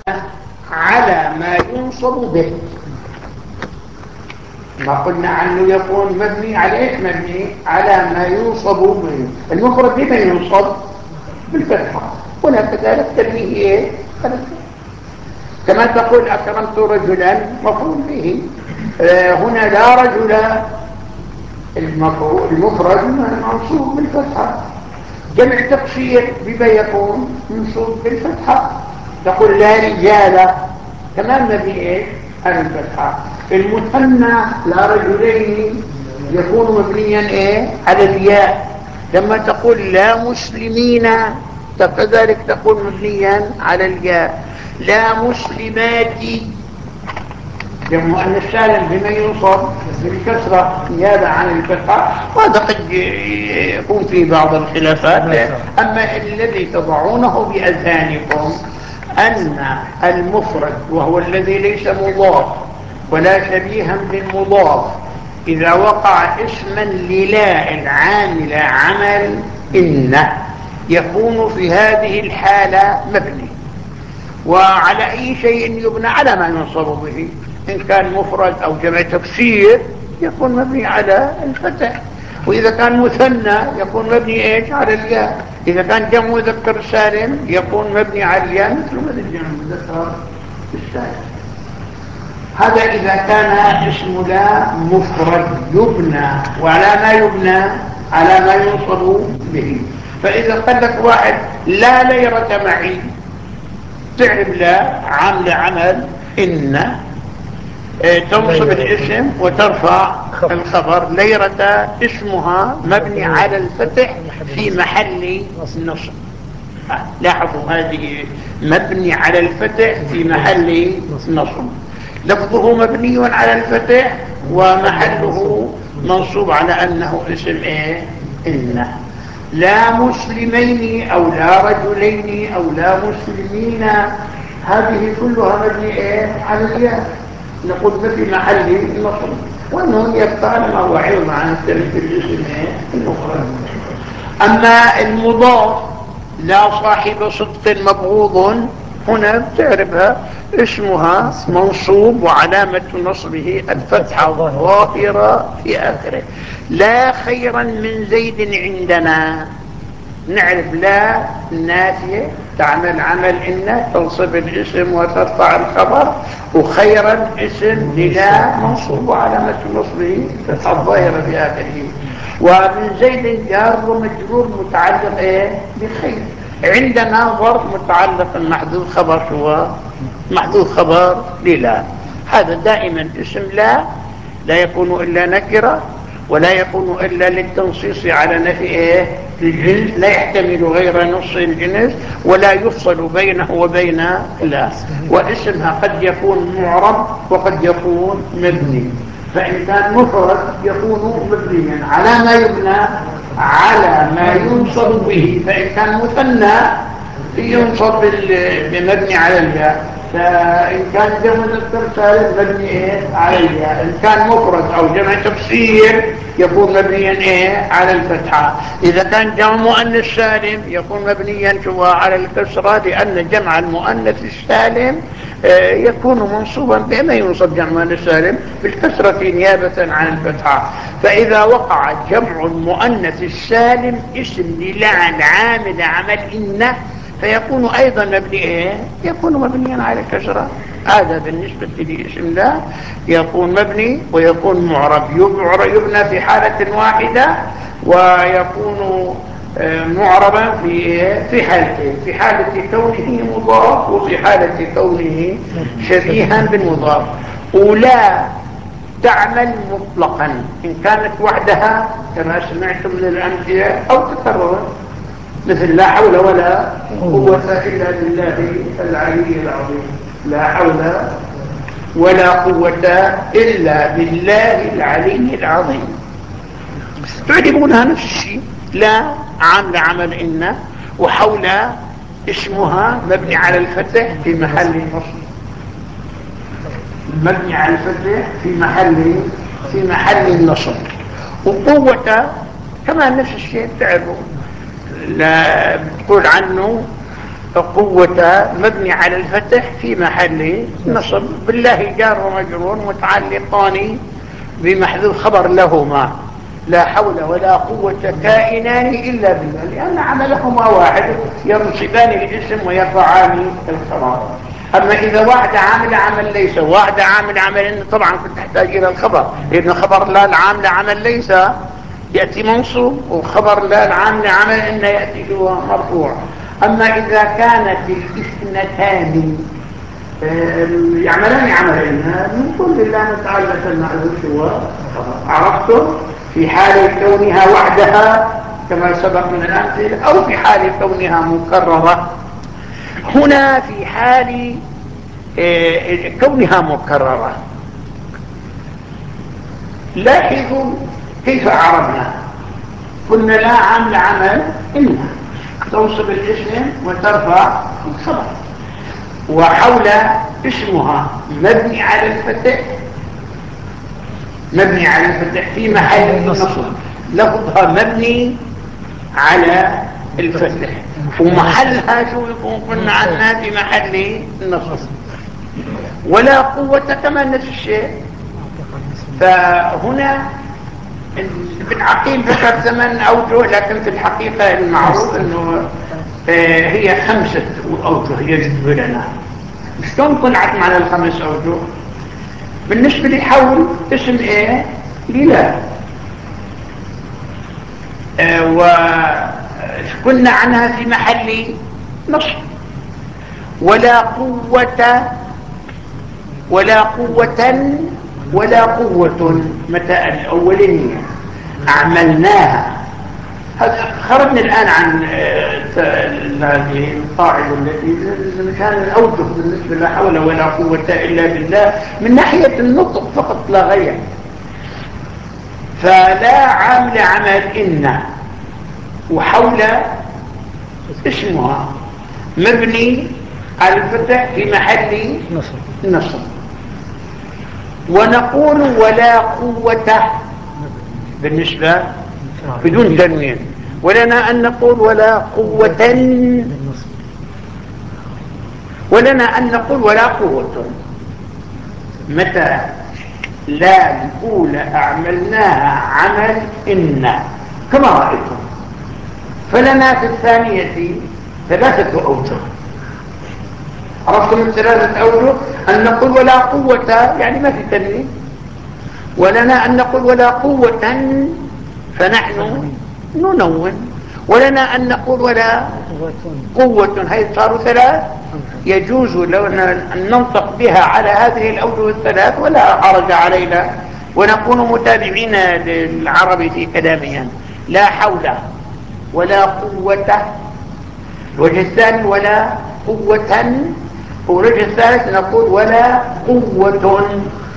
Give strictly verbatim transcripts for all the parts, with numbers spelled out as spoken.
على ما ينصب به. ما قلنا عنه يكون مبني على ايش؟ مبني على ما ينصب به. المفرد بما ينصب بالفتحة، هنا كذلك تبنيه ايه؟ كما تقول اكرمت رجلا مفعول به. آه هنا لا رجل، المفرد منصوب بالفتحة. جمع تقصير بما يكون منصوب بالفتحة. تقول لا رجال، كمان مبني ايه؟ على الفتحة. المثنى لا رجلين يكون مبنيا ايه؟ على الياء. لما تقول لا مسلمين كذلك تقول مبنيا على الياء. لا مسلمات جمع مؤنث سالم بما ينصب بالكسرة نيابة عن الفتحة، وهذا قد يكون في بعض الخلافات. أما الذي تضعونه بأذهانكم أن المفرد وهو الذي ليس مضاف ولا شبيها بالمضاف إذا وقع اسما للا العامل عمل إن يكون في هذه الحالة مبني. وعلى أي شيء يبنى؟ على ما ينصب به. إن كان مفرد أو جمع تكسير يكون مبني على الفتح، وإذا كان مثنى يكون مبني إيش؟ على الياء. إذا كان جمع مذكر سالم يكون مبني على الياء مثل مثل جمع مذكر السالم. هذا إذا كان اسم لا مفرد يبنى، وعلى ما يبنى؟ على ما ينصب به. فإذا قال لك واحد لا ليرة معي، تعرف لا عامل عمل إن تنصب الاسم وترفع الخبر. ليرة اسمها مبني على الفتح في محل نصب. لاحظوا هذه مبني على الفتح في محل نصب. لفظه مبني على الفتح ومحله منصوب على أنه اسم إيه؟ إن. لا مسلمين أو لا رجلين أو لا مسلمين، هذه كلها مبني إيه؟ على الياء. نقول ما في محل نصب، وأنه يبقى ما هو عوض عن ترك الاسم المفرد. أما المضاف لا صاحب صدق مبغوض، هنا بتعرفها اسمها منصوب وعلامة نصبه الفتحة الظاهرة في آخره. لا خيرا من زيد عندنا، نعرف لا نافية تعمل عمل إن تنصب الاسم وترفع الخبر، وخيرا اسم للا منصوب علامة نصبه فتحة الظاهرة في آخره. ومن زيد جار ومجرور متعلق ايه؟ بخير. عندنا ظرف متعلق محذوف خبر، هو محذوف خبر للا. هذا دائما اسم لا لا يكون إلا نكرة، ولا يكون إلا للتنصيص على نفي ايه؟ الجنس، لا يحتمل غير نص الجنس، ولا يفصل بينه وبين لا. واسمها قد يكون معرب وقد يكون مبني. فإن كان مفرد يكون مبنيا على ما يبنى؟ على ما ينصب به. فإن كان مثنى ينصب بمبني على الياء. فإن كان جمع مذكر سالم مبني إيه؟ على الياء. إن كان مفرد أو جمع تفسير يكون مبنيا إيه؟ على الفتحة. إذا كان جمع مؤنث سالم يكون مبنيا على الكسرة، لأن جمع المؤنث السالم يكون منصوبا بما ينصب جمع المؤنث السالم بالكسرة نيابة عن الفتحة. فإذا وقع جمع المؤنث السالم اسم للعن عامل عمل إن فيكون أيضا مبني إيه؟ يكون مبنيا على الكسرة. هذا بالنسبة لاسم لا يكون مبني ويكون معرب. يبنى في حالة واحدة ويكون معربا في في حالتين: في حالة كونه مضاف وفي حالة كونه شبيها بالمضاف. ولا تعمل مطلقا إن كانت وحدها كما سمعتم من الأمثلة أو تكررت، مثل لا حول ولا قوة إلا بالله العلي العظيم. لا حول ولا قوة إلا بالله العلي العظيم. تعرفونها نفس الشيء. لا عامل عمل إن، وحول اسمها مبني على الفتح في محل نصب. مبني على الفتح في محل في محل النصب. وقوة كمان نفس الشيء. تعرفون لا بتقول عنه قوة مبني على الفتح في محل نصب. بالله جار ومجرور متعلقان بمحذوف خبر لهما، لا حول ولا قوة كائنان إلا بالله، لأن عملهما واحد، ينصبان الاسم ويرفعان الخبر. أما إذا واحد عامل عمل ليس، واحد عامل عمل، طبعا كنت تحتاج إلى الخبر، لأن خبر لا العامل عمل ليس يأتي منصوب، وخبر لا العامل عمل إن يأتي مرفوع. أما إذا كانت الاثنتان يعملان عملين من كل الله متعلق المعذوف عرفتم، في حال كونها وحدها كما سبق من الأمثلة، أو في حال كونها مكررة. هنا في حال كونها مكررة لاحظوا كيف أعربنا. قلنا لا عمل عمل إنها تنصب الاسم وترفع الخبر، وحول اسمها مبني على الفتح، مبني على الفتح في محل النصب، لفظها مبني على الفتح ومحلها شو يكون؟ قلنا عنها في محل النصب. ولا قوة كمان نفس الشيء. فهنا ابن عقيل ذكر ثمان أوجه، لكن في الحقيقة المعروف أنه هي خمسة أوجه يجب لنا. شلون طلعت معنا الخمس أوجه؟ بالنسبة لحول اسم ايه؟ للا. اه وقلنا عنها في محل نصب. ولا قوة، ولا قوة ولا قوة، متى الأولية عملناها. خرجنا الآن عن هذه القاعدة التي كان الأوجه بالنسبة لا حول ولا قوة إلا بالله من ناحية النطق فقط لا غير. فلا عامل عمل إن، وحول اسمها مبني على الفتح في محل نصب. ونقول ولا قوة بالنسبة بدون تنوين، ولنا أن نقول ولا قوة، ولنا أن نقول ولا قوة متى لا الأولى أعملناها عمل إن كما رأيتم. فلنا في الثانية ثلاثة أوجه. عرفتم الثلاثة أوجه؟ أن نقول ولا قوة يعني ما في تنوين، ولنا أن نقول ولا قوة فنحن ننون، ولنا أن نقول ولا قوة، هي صاروا ثلاث. يجوز لو أن ننطق بها على هذه الأوجه الثلاث ولا حرج علينا، ونكون متابعين للعرب في كلامهم. لا حول ولا قوة، الوجه الثاني ولا قوة، والوجه الثالث نقول ولا قوة.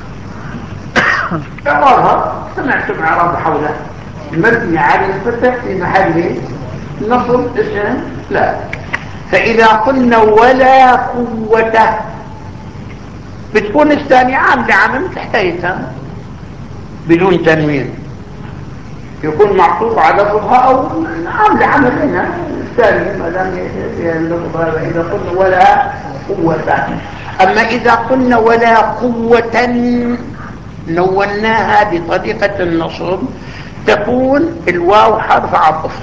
اعرابها سمعتم اعراب حوله المبني على الفتح في محل نصب اسم لا. فإذا قلنا ولا قوة بتكون الثانية عاملة عمل تحتيتها بدون تنوين، يكون معطوف على لفظها أو عاملة عمل هنا الثانية ما دام اللفظ. إذا قلنا ولا قوة. أما إذا قلنا ولا قوة نوناها بطريقة النصب، تكون الواو حرف عطف،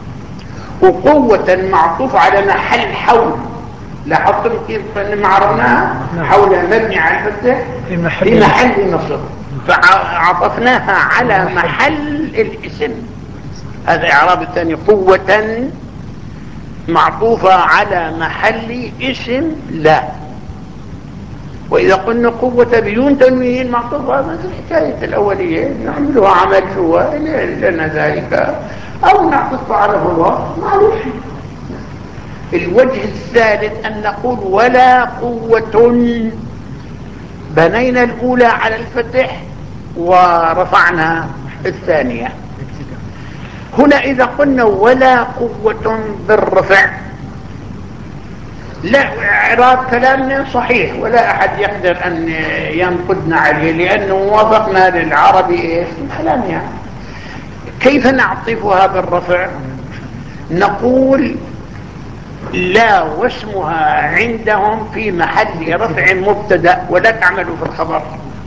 وقوة معطوف على محل حول. لاحظتم كيف ما عرفناها؟ حول مبني على الفتح في محل نصب، فعطفناها على محل الاسم. هذا اعراب الثاني، قوة معطوفة على محل اسم لا. وإذا قلنا قوة بدون تنوين معطوفة مثل حكاية الأولية نعملها عمل شو لنا ذلك، أو نعطف على الله معروف. الوجه الثالث أن نقول ولا قوة، بنينا الأولى على الفتح ورفعنا الثانية. هنا إذا قلنا ولا قوة بالرفع، لا إعراب كلامنا صحيح ولا أحد يقدر أن ينقدنا عليه، لأنه وافقنا للعربي إيش كلامها. كيف نعطفها بالرفع؟ نقول لا واسمها عندهم في محل رفع مبتدا ولا تعمل في الخبر،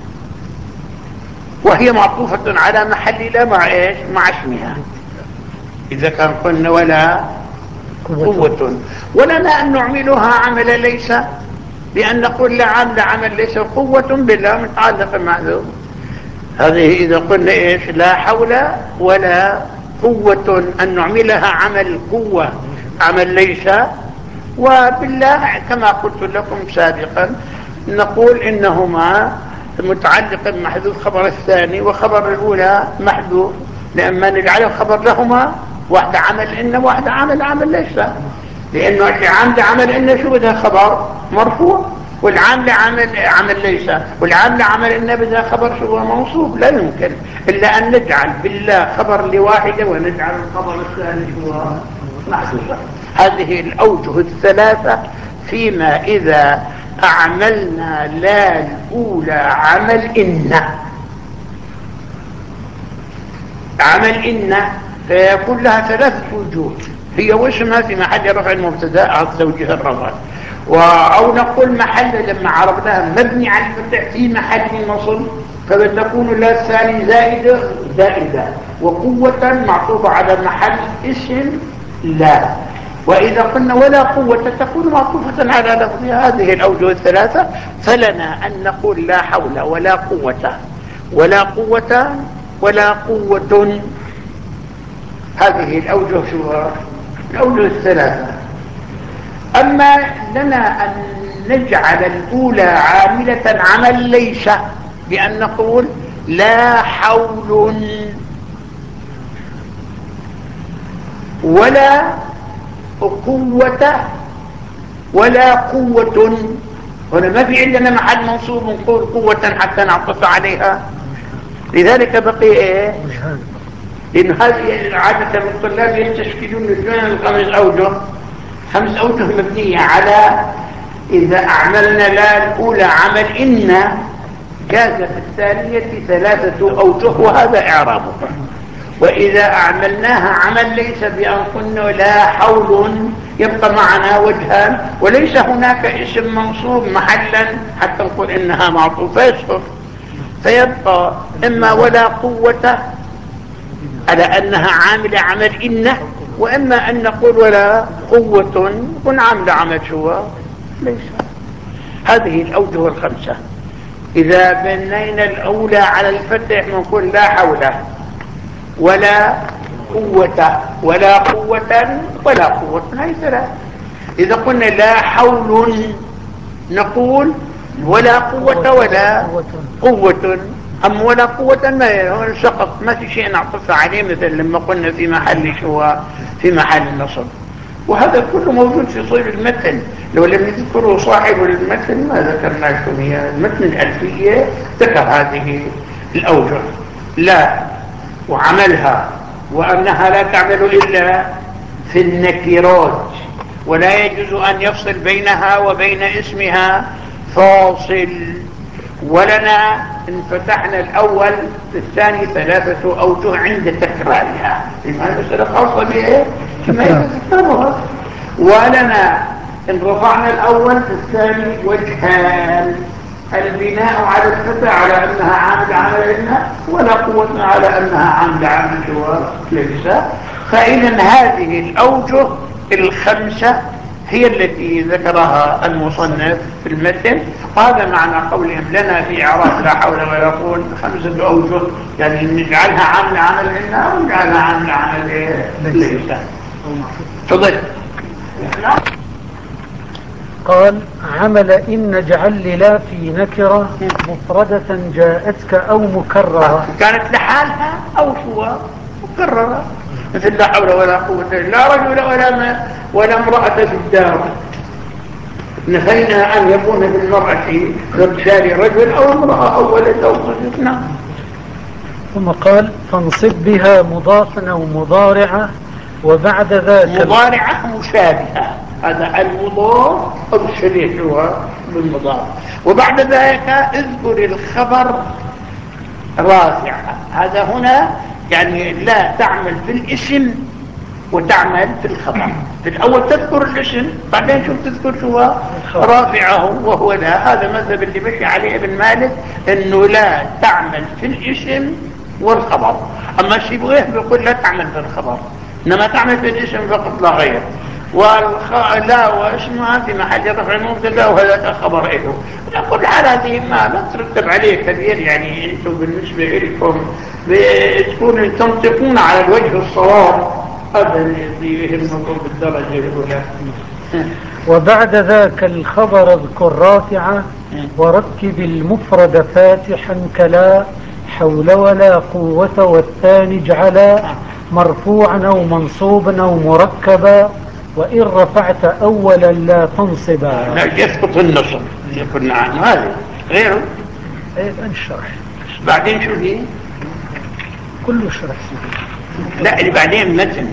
وهي معطوفة على محل لا مع ايش؟ مع اسمها. اذا كان قلنا ولا قوة، ولنا ان نعملها عمل ليس، بان نقول لا عمل عمل ليس قوة بالله متعلق معذوب. هذه اذا قلنا ايش؟ لا حول ولا قوة، ان نعملها عمل قوة عمل ليس. وبالله كما قلت لكم سابقا نقول انهما متعلق بمحذوف خبر الثاني وخبر الاولى محذوف، لما نجعل الخبر لهما واحد عمل ان واحد عمل عمل ليس، لانه العامل عمل ان شو بدها خبر مرفوع، والعامل عمل عمل ليس، والعامل عمل ان بدها خبر شو هو منصوب. لا يمكن الا ان نجعل بالله خبر لواحده ونجعل الخبر الثاني شو هو محذوف. هذه الاوجه الثلاثه فيما اذا اعملنا لا الاولى عمل ان، عمل ان فيكون لها ثلاثه وجوه، هي واسمها في محل رفع المبتدا على توجيه الرفع، او نقول محل لما عرفناها مبني على الفتح في محل نصب، فبتكون لا الثاني زائده زائده، وقوه معطوفه على محل اسم لا. واذا قلنا ولا قوه تكون معطوفه على لفظها. هذه الاوجه الثلاثه، فلنا ان نقول لا حول ولا قوه ولا قوه ولا قوه. هذه الأوجه شو؟ الأوجه الثلاثة. أما لنا أن نجعل الأولى عاملة عمل ليس، بأن نقول لا حول ولا قوة ولا قوة. هنا ما في عندنا محل منصوب نقول قوة حتى نعطف عليها، لذلك بقي ايه؟ لأن هذه عادة الطلاب يستشكلون الجنة الخمس أوجه، خمس أوجه مبنية على إذا أعملنا لا الأولى عمل إن جاز في الثانية ثلاثة أوجه وهذا إعرابها. وإذا أعملناها عمل ليس بأن قلنا لا حول يبقى معنا وجهان، وليس هناك اسم منصوب محلا حتى نقول إنها معطوفة يصفر، فيبقى إما ولا قوة على أنها عاملة عمل إن، وإما أن نقول ولا قوة كن عاملة عمل شو ليس. هذه الأوجه الخمسة. إذا بنينا الأولى على الفتح نقول لا حول ولا قوة ولا قوة ولا قوة، هاي ثلاث. إذا قلنا لا حول نقول ولا قوة ولا قوة، أم ولا قوة ما سقط، ما في شيء نعطف عليه مثل لما قلنا في محل شو في محل النصب. وهذا كله موجود في صيغ المتن، لو لم يذكره صاحب المتن ما ذكرناه. هي المتن الألفية ذكر هذه الأوجه لا وعملها، وأنها لا تعمل إلا في النكرات، ولا يجوز أن يفصل بينها وبين اسمها فاصل. ولنا إن فتحنا الأول في الثاني ثلاثة أوجه عند تكرارها، لما المسألة خاصة بإيه؟ كما يتذكرها. ولنا إن رفعنا الأول في الثاني وجهان، البناء على الفتح على أنها عامل عملنا، ولا قوة على أنها عامل عمل جوار ليس. فإذا هذه الأوجه الخمسة هي التي ذكرها المصنف في المتن. هذا معنى قولهم لنا في إعراب لا حول ولا قوة خمسة أوجه، يعني نجعلها عامل عمل لنا ونجعلها عامل عمل ليس. تفضل. قال عمل إن جعل لا في نكرة مفردة جاءتك أو مكررة، كانت لحالها أو شو مكررة، مثل لا حول ولا قوة لا رجل ولا ما ولا امرأة في الدار. نهينا أن يكون بالمرأة رجال رجل أو امرأة أو ولد أو طفل. نعم. ثم قال فانصب بها مضافا أو مضارعة، وبعد ذاك مضارعة مشابهة، هذا المضاف أو الشبيه هو بالمضارع. وبعد ذلك اذكر الخبر رافع. هذا هنا يعني لا تعمل في الاسم وتعمل في الخبر. في الأول تذكر الاسم، بعدين شوف تذكر شو هو رافعه، وهو لا. هذا مذهب اللي مشي عليه ابن مالك، انه لا تعمل في الاسم والخبر. اما الشيبويه بيقول لا تعمل في الخبر، انما تعمل في الاسم فقط لا غير. والخ... لا واسمها في محل رفع المبتدا وهذا خبر له. كل حال هذه ما لا ترتب عليه كثير، يعني انتم بالنسبه لكم بتكونوا تنطقون على الوجه الصواب، هذا الذي يهمكم بالدرجه الاولى. وبعد ذاك الخبر اذكر رافعه، وركب المفرد فاتحا كلا حول ولا قوة، والثاني اجعلا مرفوعا أو منصوبا أو مركبا، وإن رفعت أولا لا تنصبا. لا يسقط النصب يكون عنه هذا غيره. ايه الشرح بعدين شو دي كله شرح سيدي. لا اللي بعدين متن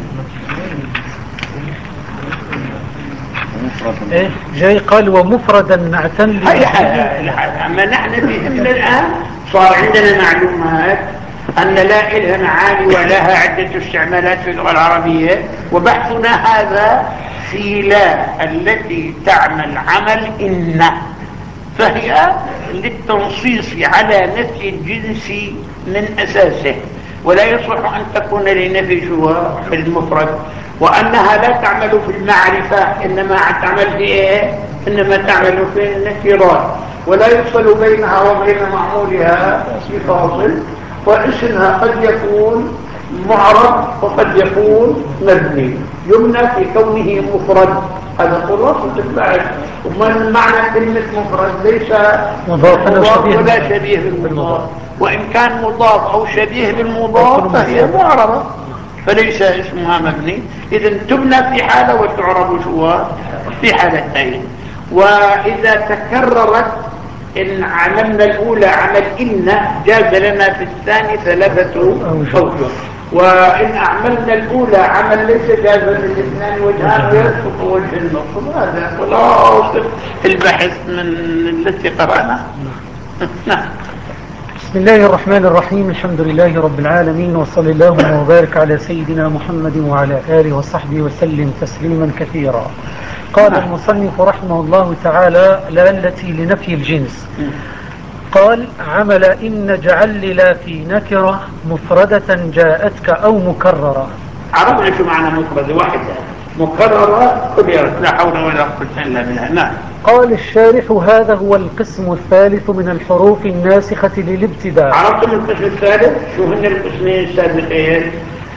ايه جاي قال ومفردا نعتل. هاي حاجة. اما نحن بهمنا الان صار عندنا معلومات أن لا إلها معاني ولها عدة استعمالات في اللغة العربية، وبحثنا هذا في لا التي تعمل عمل إن، فهي للتنصيص على نفي الجنس من أساسه، ولا يصلح أن تكون لنفي شوى المفرد، وأنها لا تعمل في المعرفة إنما تعمل في إيه؟ إنما تعمل في النكرات، ولا يفصل بينها وبين معمولها بفاصل، واسمها قد يكون معرب وقد يكون مبني، يمنى في كونه مفرد. هذا خلاصة البحث. ومن معنى كلمة مفرد ليس مضاف ولا شبيه بالمضاف، وإن كان مضاف أو شبيه بالمضاف فهي معربة فليس اسمها مبني. إذن تبنى في حالة وتعرب شوى في حالتين. وإذا تكررت إن عملنا الأولى عمل إن جاز لنا في الثاني ثلاثة أوجه، وإن أعملنا الأولى عمل ليس جازا للاثنان وجهان ويسقط وجه النصب. هذا خلاصة البحث من التي قرأنا. نعم. بسم الله الرحمن الرحيم، الحمد لله رب العالمين، وصلى الله وبارك على سيدنا محمد وعلى آله وصحبه وسلم تسليما كثيرا. قال المصنف رحمه الله تعالى لا التي لنفي الجنس. قال عمل إن جعل لا في نكرة مفردة جاءتك أو مكررة. عرفنا شو معنى مفردة واحدة مكررة كبيرة لا حول ولا قوة إلا بالله. نعم. قال الشارح هذا هو القسم الثالث من الحروف الناسخة للابتداء. عرفتم القسم الثالث؟ شو هن القسمين السابقين؟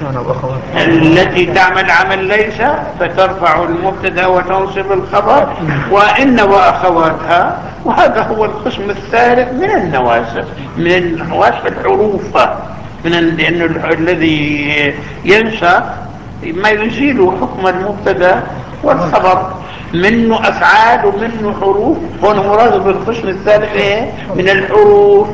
التي تعمل عمل ليس فترفع المبتدا وتنصب الخبر، وإن وأخواتها، وهذا هو القسم الثالث من النواسخ، من نواسخ الحروف، من لأن الذي ينسى ما يزيل حكم المبتدا والخبر، منه أفعال ومنه حروف. هنا مراد بالقسم الثالث من الحروف.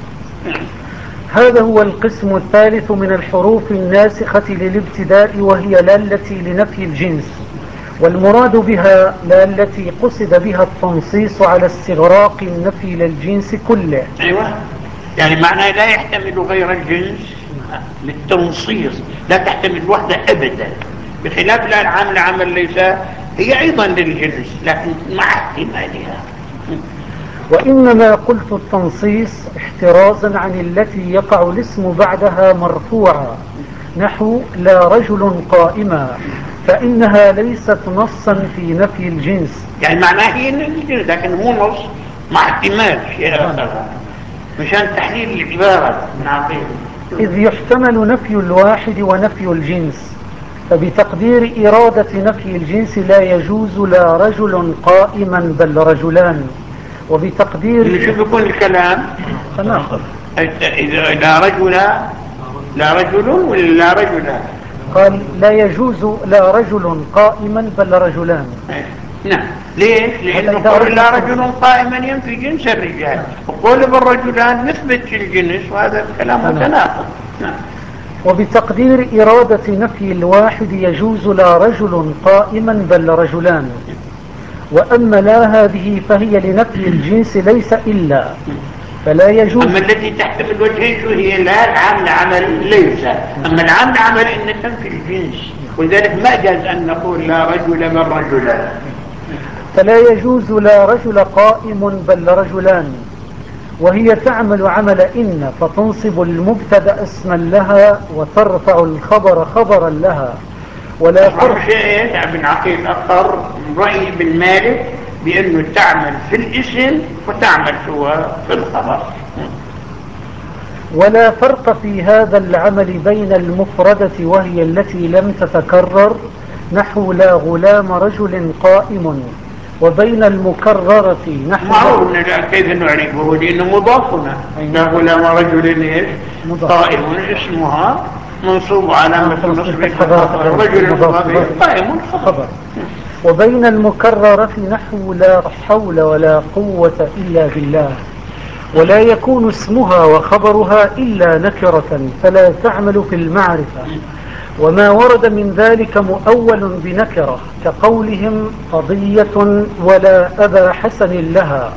هذا هو القسم الثالث من الحروف الناسخة للابتداء، وهي لا التي لنفي الجنس، والمراد بها لا التي قصد بها التنصيص على استغراق النفي للجنس كله. أيوة، يعني معناه لا يحتمل غير الجنس للتنصيص، لا تحتمل وحدة أبدا، بخلاف لا العامل عمل ليس هي أيضا للجنس لكن مع احتمالها. وإنما قلت التنصيص احترازا عن التي يقع الاسم بعدها مرفوعا، نحو لا رجل قائما، فإنها ليست نصا في نفي الجنس. يعني معناه هي الجنس لكن مو نص مع احتمال شيء آخر مشان تحليل العبارة نعطيه. إذ يحتمل نفي الواحد ونفي الجنس، فبتقدير إرادة نفي الجنس لا يجوز لا رجل قائما بل رجلان. وبتقدير شو بيكون الكلام؟ فناخذ إذا لا رجل لا رجل ولا لا رجلان؟ قال لا يجوز لا رجل قائما بل رجلان. نعم. ليش؟ لأنه قول لا رجل قائما ينفي جنس الرجال، وقول بالرجلان نثبت الجنس، وهذا الكلام متناقض. نعم. وبتقدير إرادة نفي الواحد يجوز لا رجل قائما بل رجلان. وأما لا هذه فهي لنفي الجنس ليس إلا، فلا يجوز. أما التي تحتمل وجهين شو هي؟ لا العامل عمل ليس، أما العامل عمل إن تنفي الجنس ولذلك ما جاز أن نقول لا رجل بل رجلان. فلا يجوز لا رجل قائم بل رجلان، وهي تعمل عمل إن فتنصب المبتدأ اسما لها وترفع الخبر خبرا لها. ولا فرق شيء ابن عقيل أخر رأي ابن مالك بأنه تعمل في الاسم وتعمل في الخبر. ولا فرق في هذا العمل بين المفردة وهي التي لم تتكرر نحو لا غلام رجل قائم، وبين المكررة نحو معروف كيف نعرفه لأنه مضافنا. لا غلام رجل قائم اسمها منصوب علامة النصب رجل قائم خبر. وبين المكررة نحو لا حول ولا قوة إلا بالله، ولا يكون اسمها وخبرها إلا نكرة فلا تعمل في المعرفة. وما ورد من ذلك مؤول بنكرة كقولهم قضية ولا أبا حسن لها.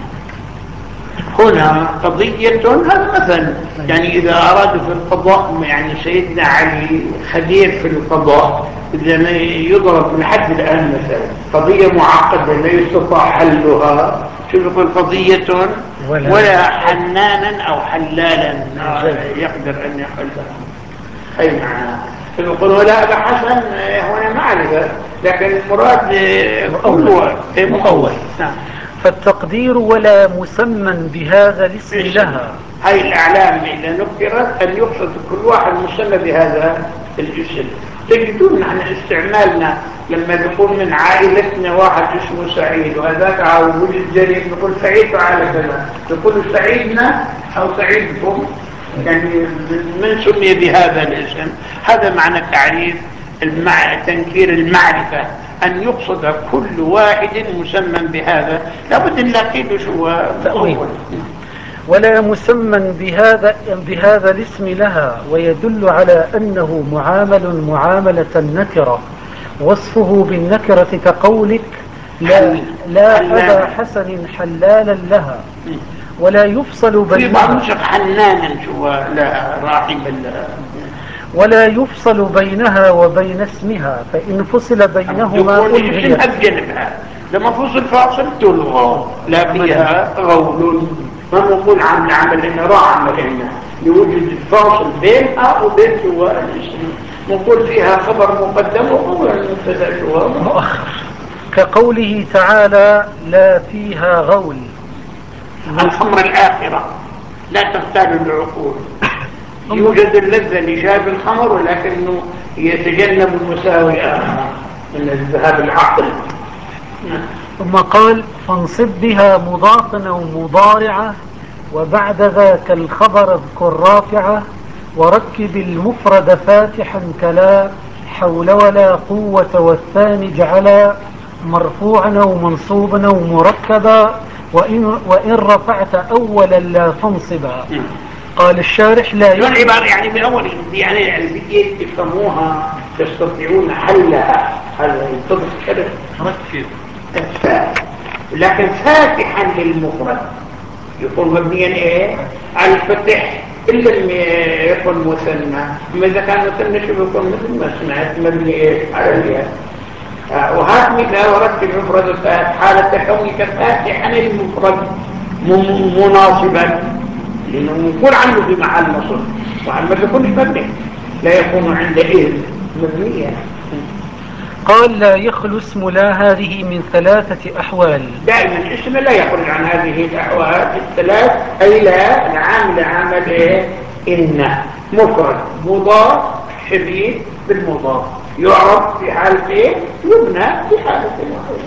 هنا قضية هذا مثلا، يعني إذا أرادوا في القضاء يعني سيدنا علي خبير في القضاء إذا يضرب لحد الآن مثلا قضية معقدة لا يستطاع حلها، شو يقول قضية ولا, ولا حنانا أو حلالا يقدر أن يحلها. أي نعم يقول ولا أبا حسن هنا معرفة، لكن المراد مؤول مؤول. نعم. فالتقدير ولا مسمى بهذا الاسم لها. هاي الأعلام إذا نكرت أن يقصد كل واحد مسمى بهذا الاسم. تجدون نحن استعمالنا لما يكون من عائلتنا واحد اسمه سعيد وهذاك وجد جريء نقول سعيد تعالى كذا، يقول سعيدنا أو سعيدكم، يعني من سمي بهذا الاسم. هذا معنى تعريف المع... تنكير المعرفة، أن يقصد كل واحد مسمى بهذا، لابد أن نلاقيه شو تأويل. ولا مسمى بهذا بهذا الاسم لها، ويدل على أنه معامل معاملة النكرة، وصفه بالنكرة كقولك لا, لا أبا حسن حلالا لها. ولا يفصل بينها حنانا شو لا راحم الله. ولا يفصل بينها وبين اسمها، فإن فصل بينهما ألغيت. أبجنبها لما فصل فاصل تلغى، لا فيها غول. ما نقول عن العمل إنه راح عمل إنه لوجد الفاصل بينها وبين سوى الاسم، نقول فيها خبر مقدم وخبر المبتدأ سوى مؤخر. كقوله تعالى لا فيها غول. الخمر الآخرة لا تختال العقول. يوجد اللذة لشاب الخمر ولكنه يتجنب المساوئة من الذهاب العقل. ثم قال فانصب بها مضافا أو مضارعة، وبعد ذاك الخبر اذكر رافعة، وركب المفرد فاتحا كلا حول ولا قوة، والثاني جعلا مرفوعا أو منصوبا أو مركبا، وإن, وإن رفعت أولا لا تنصبا. قال الشارح لا يكون عبارة يعني من أول يعني البيئة تفهموها تستطيعون حلها. هذا ينتظر كده ركب لكن فاتحا للمفرد يكون مبنيا ايه على الفتح إلا يكون مثنى. إذا كان مثنى شو يكون مثل ما سمعت مبني ايه على الياء. آه وهذا مثال وركب المفرد الفاتح حالة كونك فاتحا للمفرد مناصبا، لأنه يكون عنه في محل نصب، وعن ما يكونش مبني لا يكون عندئذ مبنيا. قال لا يخلو اسم لا هذه من ثلاثة أحوال. دائما الاسم لا يخرج عن هذه الأحوال الثلاث، أي لا العامل عمل إيه إن مفرد مضاف شبيه بالمضاف يعرف في حالة إيه يبنى في حالة واحدة.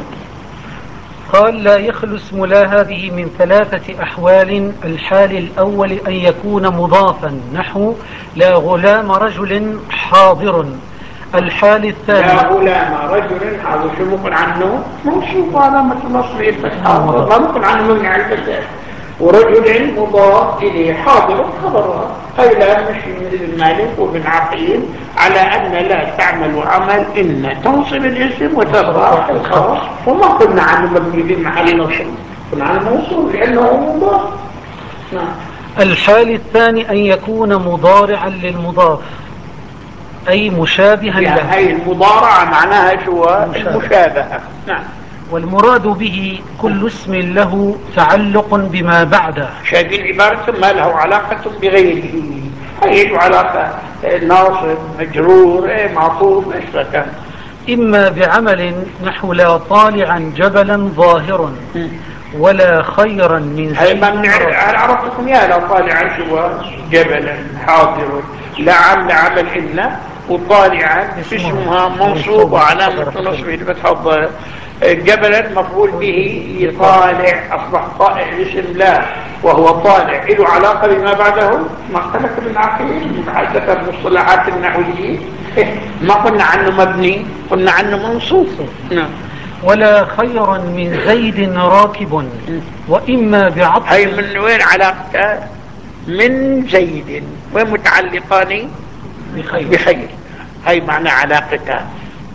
قال لا يخلو اسم لا هذه من ثلاثة أحوال. الحال الأول أن يكون مضافا نحو لا غلام رجل حاضر. الحال الثاني لا غلام رجل حاضر شو ممكن عنه منصوب علامة النصب الفتحة، ما ممكن عنه مبني على الفتح، ورجل مضاف إليه حاضر خبرها. هاي لا مش من المالك وابن عقيل على أن لا تعمل عمل إن تنصب الاسم وترفع الخبر، وما قلنا عنه مبني في محل نصب، قلنا عنه منصوب لأنه مضاف. الحال الثاني أن يكون مضارعا للمضاف. أي مشابها له. هاي المضارعة معناها شو؟ المشابهة. نعم. والمراد به كل اسم له تعلق بما بعده. هذه العبارة ما له علاقة بغيره، هي له علاقة ناصب مجرور معطوف ايش فكان. إما بعمل نحو لا طالعا جبلا ظاهر ولا خيرا من زيد. هل عرفتكم يا لا طالعا شو؟ جبلا حاضر، لا عمل عمل إلا، وطالعا اسمها منصوب وعلامة نصبه الفتحة. جبلا مفعول به يطالع، أصبح طائع اسم لا وهو طالع، له علاقة بما بعده. ما اختلف بالعقيل حتى المصطلحات النحوية ما قلنا عنه مبني، قلنا عنه منصوب. نعم. ولا خيرا من زيد راكب. وإما بعطف. هاي من وين علاقته؟ من زيد ومتعلقان بخير, بخير. هاي معنى علاقتها.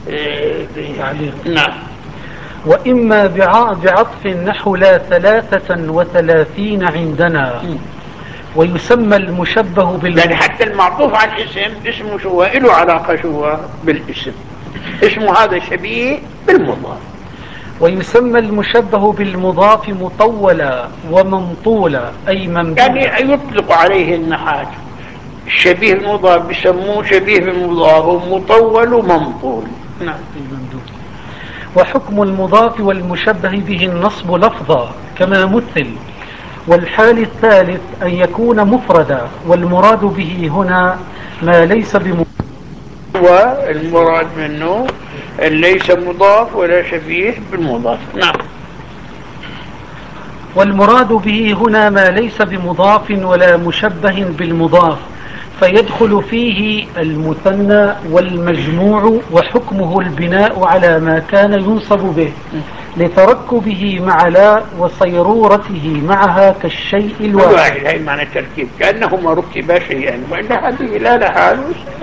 نعم. وإما بعطف نحو لا ثلاثة وثلاثين عندنا. ويسمى المشبه بال يعني حتى المعطوف على الاسم اسمه شو؟ له علاقة شو؟ بالاسم، اسمه هذا شبيه بالمضاف. ويسمى المشبه بالمضاف مطولا ومنطولا أي ممدودا. يعني يطلق عليه النحاة الشبيه المضاف بسموه شبيه بالمضاف ومطول ومنطول. نعم. وحكم المضاف والمشبه به النصب لفظا كما مثل. والحال الثالث أن يكون مفردا، والمراد به هنا ما ليس بمضاف، والمراد منه ليس مضاف ولا شبيه بالمضاف. نعم. والمراد به هنا ما ليس بمضاف ولا مشبه بالمضاف، فيدخل فيه المثنى والمجموع، وحكمه البناء على ما كان ينصب به لتركبه مع لا وصيرورته معها كالشيء الواحد. هاي معنى التركيب كأنهما ركبا شيئا، وإلا هذه لا لها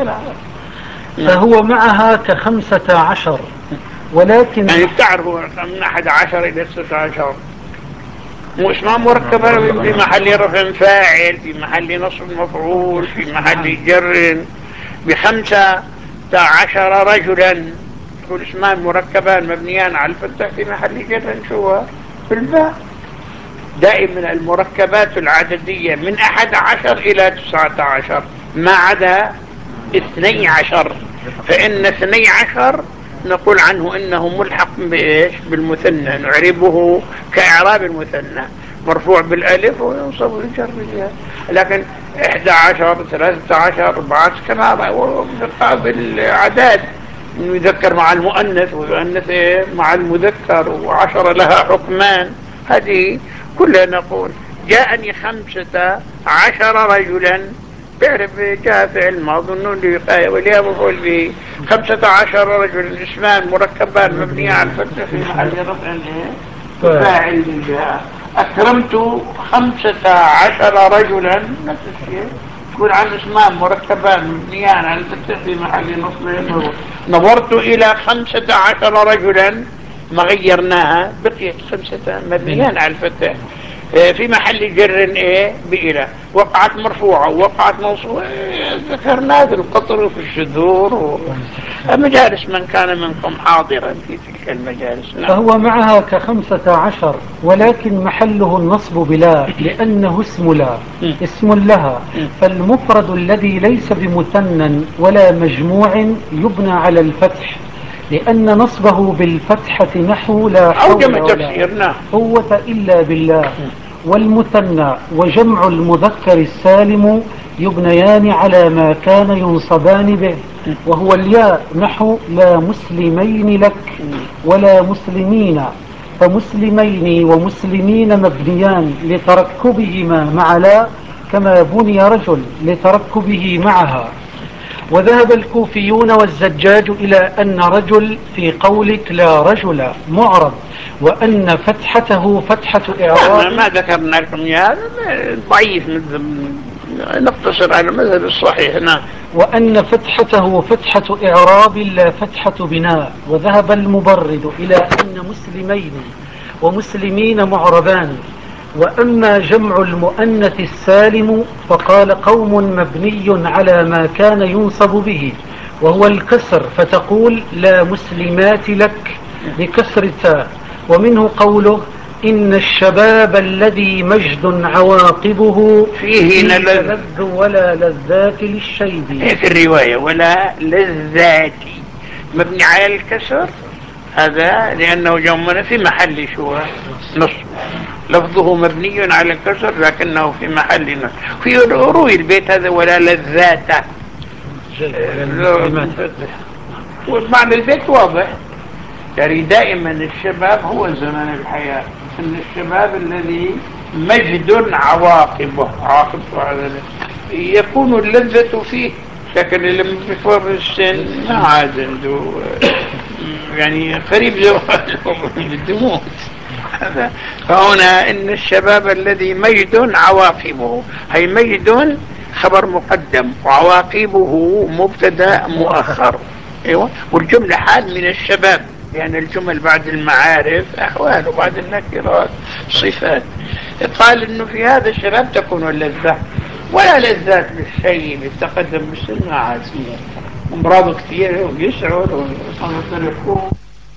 فهو معها كخمسة عشر. ولكن يعني تعرفوا من أحد عشر إلى ستة عشر واسماء مركبة في محل رفع فاعل، في محل نصب مفعول، في محل جر، بخمسة عشر رجلا. كل اسمان مركبان مبنيان على الفتح في محل جر شو؟ بالباء. دائما المركبات العددية من أحد عشر إلى تسعة عشر ما عدا اثني عشر، فإن اثني عشر نقول عنه إنه ملحق بإيش؟ بالمثنى، نعربه كإعراب المثنى مرفوع بالألف وينصب بالجر بالياء. لكن إحدى عشر ثلاثة عشر أربعة كما بالعداد يذكر مع المؤنث ويؤنث مع المذكر، وعشر لها حكمان. هذه كلها نقول جاءني خمسة عشر رجلا، تعرف جاء فعل ماضي النون لوقاية والياء مفعول به. خمسة عشر رجلا اسمان مركبان مبنيان على الفتح في محل رفع فاعل لله. أكرمت خمسة عشر رجلا نفس الشيء، يكون عن اسمان مركبان مبنيان على الفتح في محل نصب. نظرت إلى خمسة عشر رجلا ما غيرناها، بقيت خمسة مبنيان على الفتح في محل جر ايه بإله، وقعت مرفوعة ووقعت منصوبة. ذكرنا في القطر وفي الشذور ومجالس من كان منكم حاضرا في تلك المجالس. نعم. فهو معها كخمسة عشر، ولكن محله النصب بلا لأنه اسم لا اسم لها. فالمفرد الذي ليس بمثنى ولا مجموع يبنى على الفتح، لأن نصبه بالفتحة نحو لا حول ولا قوة إلا بالله. والمثنى وجمع المذكر السالم يبنيان على ما كان ينصبان به، وهو الياء نحو لا مسلمين لك ولا مسلمين، فمسلمين ومسلمين مبنيان لتركبهما مع لا كما بني رجل لتركبه معها. وذهب الكوفيون والزجاج إلى أن رجل في قولك لا رجل معرب، وأن فتحته فتحة إعراب. ما ذكرنا لكم يا ضعيف، نقتصر على المذهب الصحيح. نعم. وأن فتحته فتحة إعراب لا فتحة بناء. وذهب المبرد إلى أن مسلمين ومسلمين معربان. وأما جمع المؤنث السالم فقال قوم مبني على ما كان ينصب به، وهو الكسر، فتقول لا مسلمات لك بكسر التاء. ومنه قوله إن الشباب الذي مجد عواقبه فيه لذ لذ ولا لذات للشيب. هيك الرواية ولا لذاتي مبني على الكسر، هذا لأنه جمعنا في محل شو نصب، لفظه مبني على الكسر لكنه في محل نصب. في روي البيت هذا ولا لذاته، ومعنى البيت واضح. يعني دائما الشباب هو زمن الحياة، ان الشباب الذي مجد عواقبه، عواقبه هذا يكون اللذة فيه، لكن لما بيكبر السن ما عاد عنده يعني قريب الدموع هذا. فهنا ان الشباب الذي مجد عواقبه، هي مجد خبر مقدم وعواقبه مبتدا مؤخر. ايوه، والجملة حال من الشباب، لأن يعني الجمل بعد المعارف أحوال وبعد النكرات صفات. قال إنه في هذا الشباب تكون اللذة ولا لذات للشيء بالتقدم بالسن عاسية، أمراض كثيرة ويسعد ويصنفون.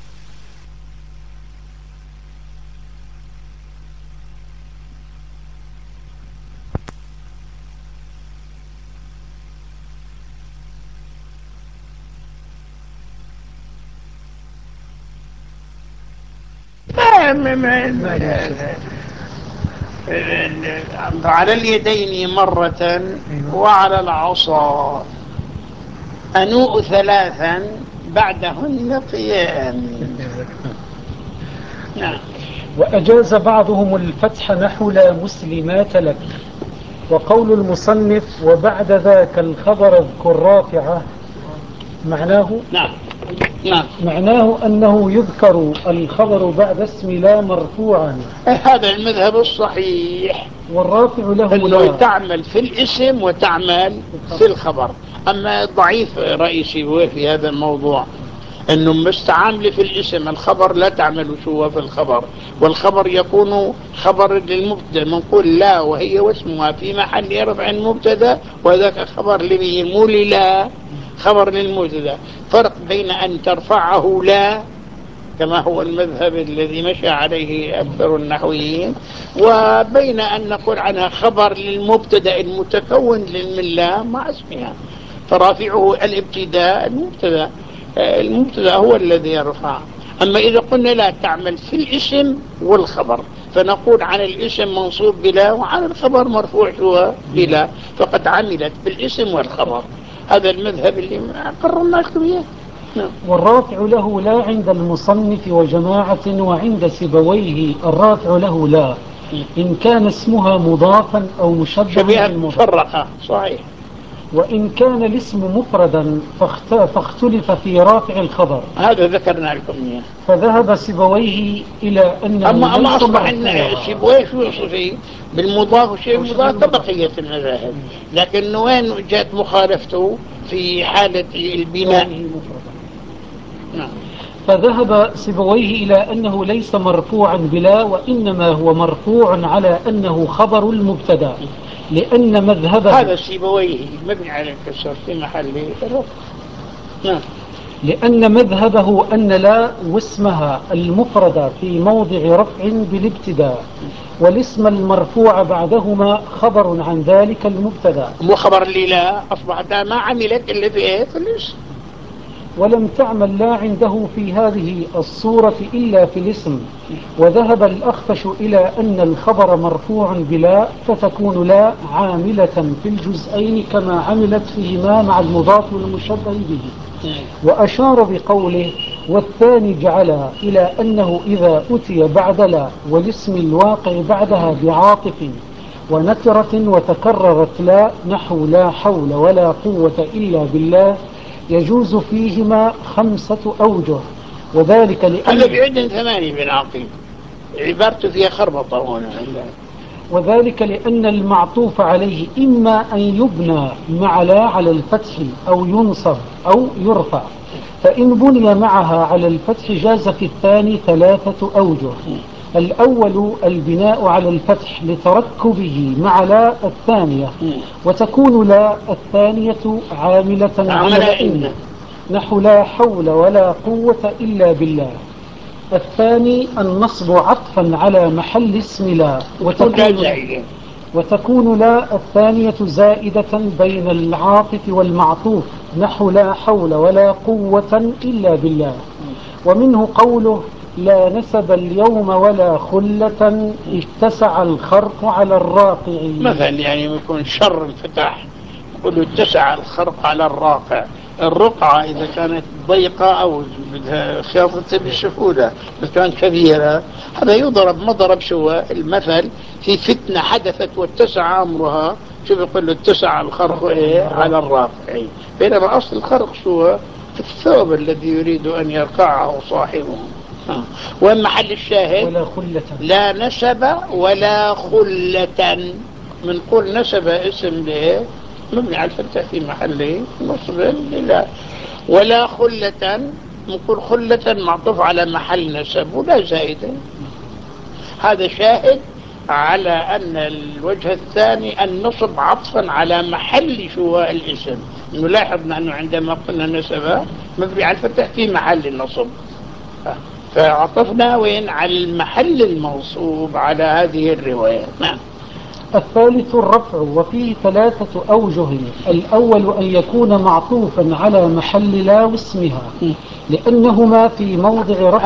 على اليدين مرة وعلى العصا أنوء ثلاثا بعدهن قيام. نعم. وأجاز بعضهم الفتح نحو لا مسلمات لك. وقول المصنف وبعد ذاك الخبر اذكر رافعه معناه نعم نعم معناه أنه يذكر الخبر بعد اسم لا مرفوعا. هذا المذهب الصحيح، والرافع له أنه لا تعمل في الاسم وتعمل في الخبر. أما ضعيف رئيسي في هذا الموضوع أنه مستعامل في الاسم، الخبر لا تعمل سوى في الخبر، والخبر يكون خبر للمبتدا، منقول لا وهي واسمها في محل رفع مبتدا، وذاك خبر لمين؟ مو لا، خبر للمبتدا. فرق بين أن ترفعه لا كما هو المذهب الذي مشى عليه أكثر النحويين، وبين أن نقول عنها خبر للمبتدا المتكون من لا مع اسمها، فرافعه الابتداء المبتدا، المبتدا هو الذي يرفع. أما إذا قلنا لا تعمل في الاسم والخبر، فنقول عن الاسم منصوب بلا وعن الخبر مرفوع هو بلا، فقد عملت بالاسم والخبر. هذا المذهب اللي قررنا لكم اياه. والرافع له لا عند المصنف وجماعة، وعند سيبويه الرافع له لا إن كان اسمها مضافا أو مشبها بالمضاف. صحيح. وإن كان الاسم مفردا فاختلف في رافع الخبر، هذا ذكرنا لكم إياه. فذهب سيبويه إلى أنه أما أما أصبح أن سيبويه شو يصفي بالمضاف وشيء مضاف كبقية المذاهب، لكن وين جاءت مخالفته في حالة البناء؟ نعم. فذهب سيبويه إلى أنه ليس مرفوعا بلا، وإنما هو مرفوع على أنه خبر المبتدا، لأن مذهبه هذا سيبويه مبني على الكسر في محل رفع. نعم. لأن مذهبه أن لا واسمها المفردة في موضع رفع بالابتداء، والاسم المرفوع بعدهما خبر عن ذلك المبتدا. مو خبر لي لا، أصبحت ما عملت إلا في إيه؟ في الاسم. ولم تعمل لا عنده في هذه الصورة إلا في الاسم. وذهب الأخفش إلى أن الخبر مرفوع بلا، فتكون لا عاملة في الجزئين كما عملت فيهما مع المضاف والمشبه به. وأشار بقوله والثاني جعل إلى أنه إذا أتي بعد لا والاسم الواقع بعدها بعاطف ونكرة وتكررت لا نحو لا حول ولا قوة إلا بالله يجوز فيهما خمسة أوجه، وذلك لأن هذا بعد ثمانية بالعقيم، عبارته فيها خربطة هنا. وذلك لأن المعطوف عليه إما أن يبنى مع لا على الفتح أو ينصب أو يرفع، فإن بني معها على الفتح جاز في الثاني ثلاثة أوجه. الأول البناء على الفتح لتركبه مع لا الثانية، وتكون لا الثانية عاملة على إن نحو لا حول ولا قوة إلا بالله. الثاني النصب عطفا على محل اسم لا وتكون, وتكون لا الثانية زائدة بين العاطف والمعطوف نحو لا حول ولا قوة إلا بالله. ومنه قوله لا نسب اليوم ولا خلة اتسع الخرق على الراقع. مثلا يعني يكون شر انفتح يقول اتسع الخرق على الراقع. الرقعة إذا كانت ضيقة أو بدها خياطة بالسهولة، إذا كانت كبيرة هذا يضرب مضرب شو المثل في فتنة حدثت واتسع أمرها، شو بيقول له اتسع الخرق إيه على الراقع، بينما أصل الخرق شو في الثوب الذي يريد أن يرقعه صاحبه. وين محل الشاهد؟ ولا خلة. لا نسب ولا خلة. من قول نسب اسم له مبني على الفتح في محله نصب لا، ولا خلة نقول خلة معطوف على محل نسب ولا زائدة. هذا شاهد على أن الوجه الثاني النصب عطفا على محل شواء الاسم. نلاحظ أنه عندما قلنا نسب مبني على الفتح في محل النصب، فعطفنا وين على المحل المنصوب على هذه الرواية. نعم. الثالث الرفع وفيه ثلاثة أوجه. الأول أن يكون معطوفا على محل لا واسمها لأنهما في موضع رفع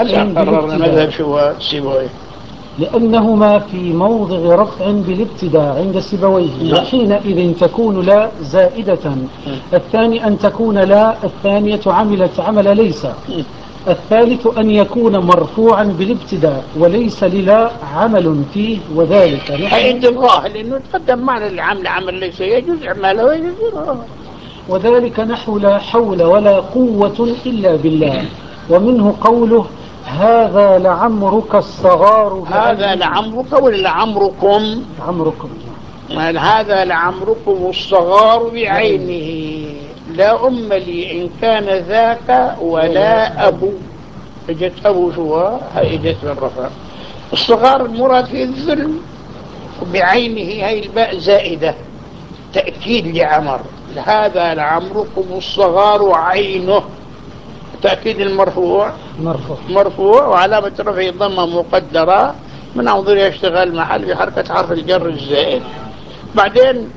بالابتداء لأنهما في موضع رفع بالابتداء عند سيبويه، وحينئذ تكون لا زائدة. الثاني أن تكون لا الثانية عملت عمل ليس. الثالث أن يكون مرفوعا بالابتداء وليس للا عمل فيه، وذلك عند الله لأنه تقدم معنى العمل عمل ليس يجوز عمله ويجوز، وذلك نحو لا حول ولا قوة إلا بالله. ومنه قوله هذا لعمرك الصغار. هذا لعمرك ولا لعمركم؟ عمركم. هذا لعمركم الصغار بعينه لا أم لي إن كان ذاك ولا أبو. اجت أبو شوى هاي اجت بالرفع. الصغار المراد في الظلم بعينه هاي الباء زائدة تأكيد لعمر. هذا لعمركم الصغار عينه تأكيد المرفوع مرفوع, مرفوع وعلامة رفعه ضمة مقدرة من أنظر يشتغل محل بحركة حرف الجر الزائد. بعدين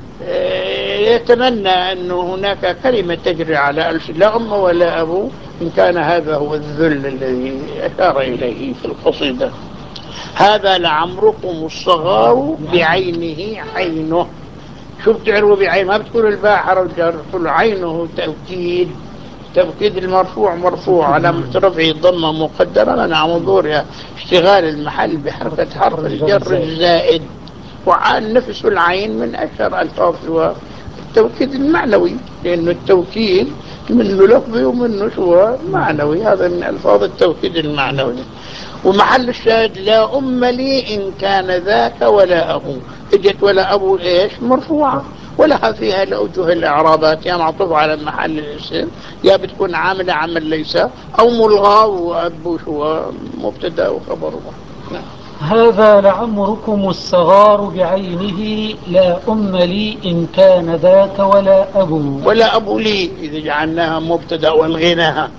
يتمنى أنه هناك كلمة تجري على ألف لا أم ولا أبو إن كان هذا هو الذل الذي أشار إليه في القصيدة. هذا لعمركم الصغار بعينه عينه. شوف تعرفوا بعين ما بتقول الباء حرف جر، تقول عينه تأكيد تأكيد المرفوع مرفوع علامة رفعه ضمة مقدرة منع منظورها اشتغال المحل بحركة حرف الجر الزائد. وعن نفس العين من أشهر ألفاظ التوكيد المعنوي لأنه التوكيد منه لفظي ومنه شو معنوي، هذا من ألفاظ التوكيد المعنوي. ومحل الشاهد لا أم لي إن كان ذاك ولا أبو. اجت ولا أبو إيش مرفوعة ولها فيها الأوجه الإعرابات، يا معطوف على محل الاسم يا بتكون عاملة عمل ليس أو ملغى وأبو شو مبتدا وخبره. نعم. هذا لعمركم الصغار بعينه لا أم لي إن كان ذاك ولا أبو. ولا أبو لي إذا جعلناها مبتدا والغناها.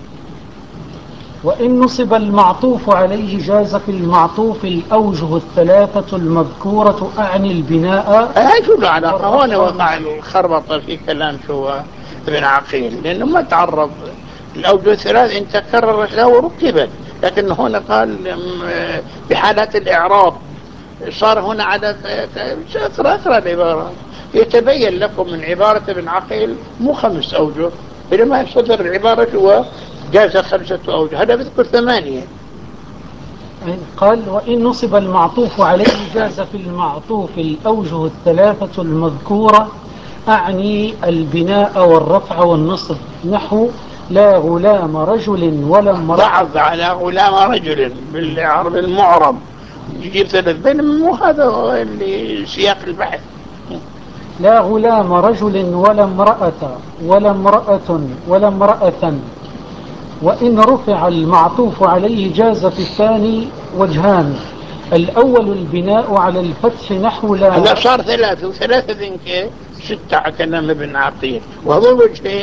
وإن نصب المعطوف عليه جاز في المعطوف الأوجه الثلاثة المذكورة أعني البناء. هاي شو العلاقة؟ هون وقع الخربطة في كلام شو ابن عقيل لأنه ما تعرض الأوجه الثلاث إن تكررت له وركبت، لكن هنا قال بحالات الإعراب صار هنا عدد أثر أثر العبارة. يتبين لكم من عبارة ابن عقيل مو خمس أوجه، بينما صدر العبارة هو جاز خمسة أوجه، هذا بذكر ثمانية. قال وإن نصب المعطوف عليه جاز في المعطوف الأوجه الثلاثة المذكورة أعني البناء والرفع والنصب نحو لا غلام رجل ولا امرأة. ضعف على غلام رجل بالعرب المعرب يجيب ثلاث بينما مو هذا اللي سياق البحث. لا غلام رجل ولا امرأة ولا امرأة ولا امرأة. وإن رفع المعطوف عليه جاز في الثاني وجهان. الأول البناء على الفتح نحو لا. هذا صار ثلاثة وثلاثة ذنك ستة على كلام ابن عقيل، وهذا وجهين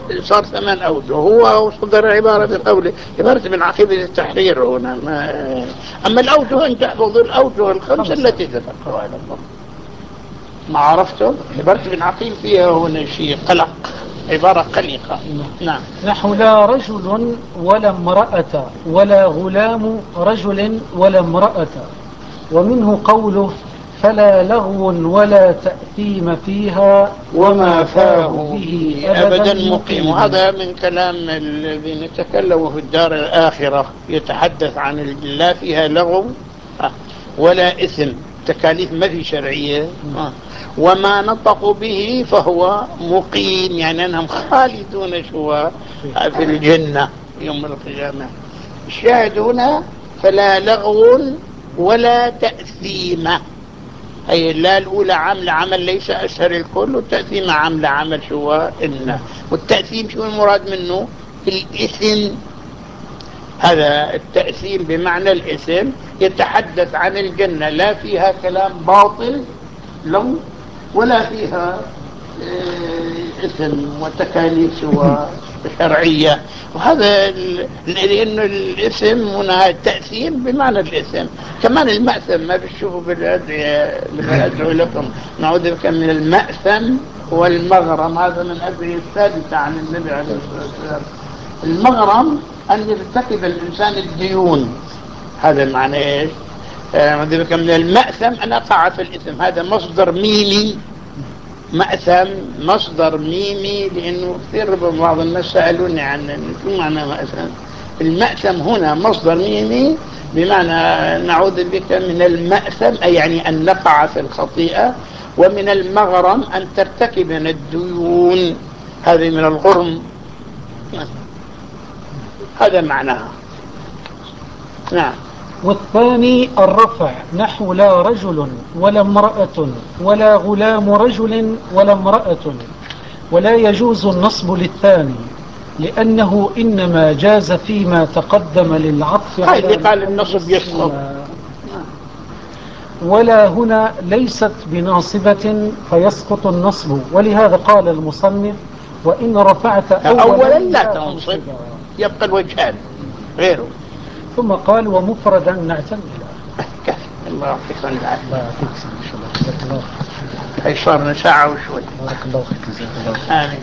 صار ثمان أوجه. هو صدر عبارة بقوله عبارة ابن عقيل التحرير هنا. ما أما الأوجه أن تحفظوا الأوجه الخمسة التي ذكرتها لكم. ما عرفتم؟ عبارة ابن عقيل فيها هنا شيء قلق، عبارة قلقة. نعم. نحو لا رجل ولا امرأة ولا غلام رجل ولا امرأة. ومنه قوله فلا لغو ولا تأثيم فيها وما فاه به أبدا مقيم. وهذا من كلام الذين يتكلموا في الدار الآخرة، يتحدث عن لا فيها لغو ولا إثم، تكاليف ما في شرعية. وما نطقوا به فهو مقيم، يعني أنهم خالدون شو في الجنة يوم القيامة. الشاهد هنا فلا لغو ولا تأثيم، أي لا الأولى عاملة عمل ليس أسهل الكل، والتأثيم عاملة عمل شو إن. والتأثيم شو المراد منه؟ الإثم. هذا التأثيم بمعنى الإثم، يتحدث عن الجنة لا فيها كلام باطل لو ولا فيها إثم وتكاليف شرعية. وهذا لأن الإثم هنا التأثيم بمعنى الإثم. كمان المأثم ما بتشوفوا بالأدعية لما أدعو لكم نعوذ بك من المأثم والمغرم. هذا من الأدعية الثابتة عن النبي عليه الصلاة والسلام. المغرم أن يرتكب الإنسان الديون، هذا معنى إيش؟ نعوذ بك من المأثم أن أقع في الإثم. هذا مصدر ميمي، مأثم مصدر ميمي، لأنه كثير بعض الناس سألوني عن شو معنى مأثم. المأثم هنا مصدر ميمي بمعنى نعوذ بك من المأثم، أي يعني أن نقع في الخطيئة. ومن المغرم أن ترتكب من الديون، هذه من الغرم، هذا معناها. نعم. والثاني الرفع نحو لا رجل ولا امرأة ولا غلام رجل ولا امرأة. ولا يجوز النصب للثاني لأنه إنما جاز فيما تقدم للعطف على قال النصب يسقط. ولا هنا ليست بناصبة فيسقط النصب. ولهذا قال المصنف وإن رفعت أولا, أولا لا تنصب، يبقى الوجهان غيره. ثم قال ومفردا نعتمد. الله يعطيك العافية. الله يعطيك ان شاء الله. جزاك الله. هي صارنا ساعة وشوي. بارك الله فيك. جزاك الله. آمين.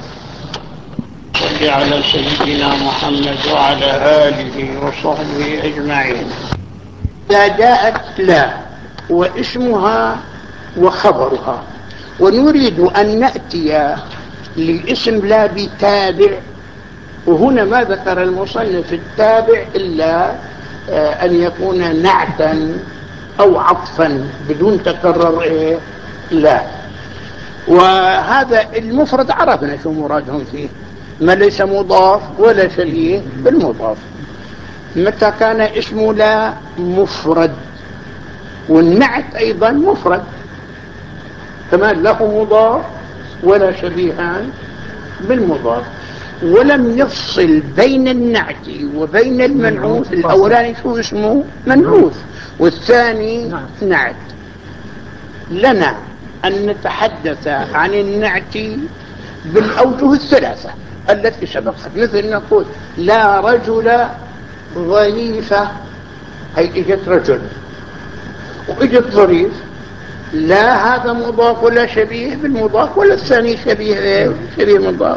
صل على سيدنا محمد وعلى آله وصحبه أجمعين. إذا جاءت لا واسمها وخبرها، ونريد أن نأتي للاسم لا بتابع، وهنا ما ذكر المصنف التابع إلا أن يكون نعتا أو عطفا بدون تكرر إيه؟ لا. وهذا المفرد عرفنا شو مرادهم فيه، ما ليس مضاف ولا شبيه بالمضاف. متى كان اسم لا مفرد، والنعت أيضا مفرد كمان له مضاف ولا شبيهان بالمضاف، ولم يفصل بين النعت وبين المنعوت. الأولاني شو اسمه؟ منعوت، والثاني نعت. لنا أن نتحدث عن النعت بالأوجه الثلاثة التي سبقت، مثل نقول لا رجل ظريفة، هي اجت رجل واجت ظريف، لا هذا مضاف ولا شبيه بالمضاف، ولا الثاني شبيه شبيه مضاف.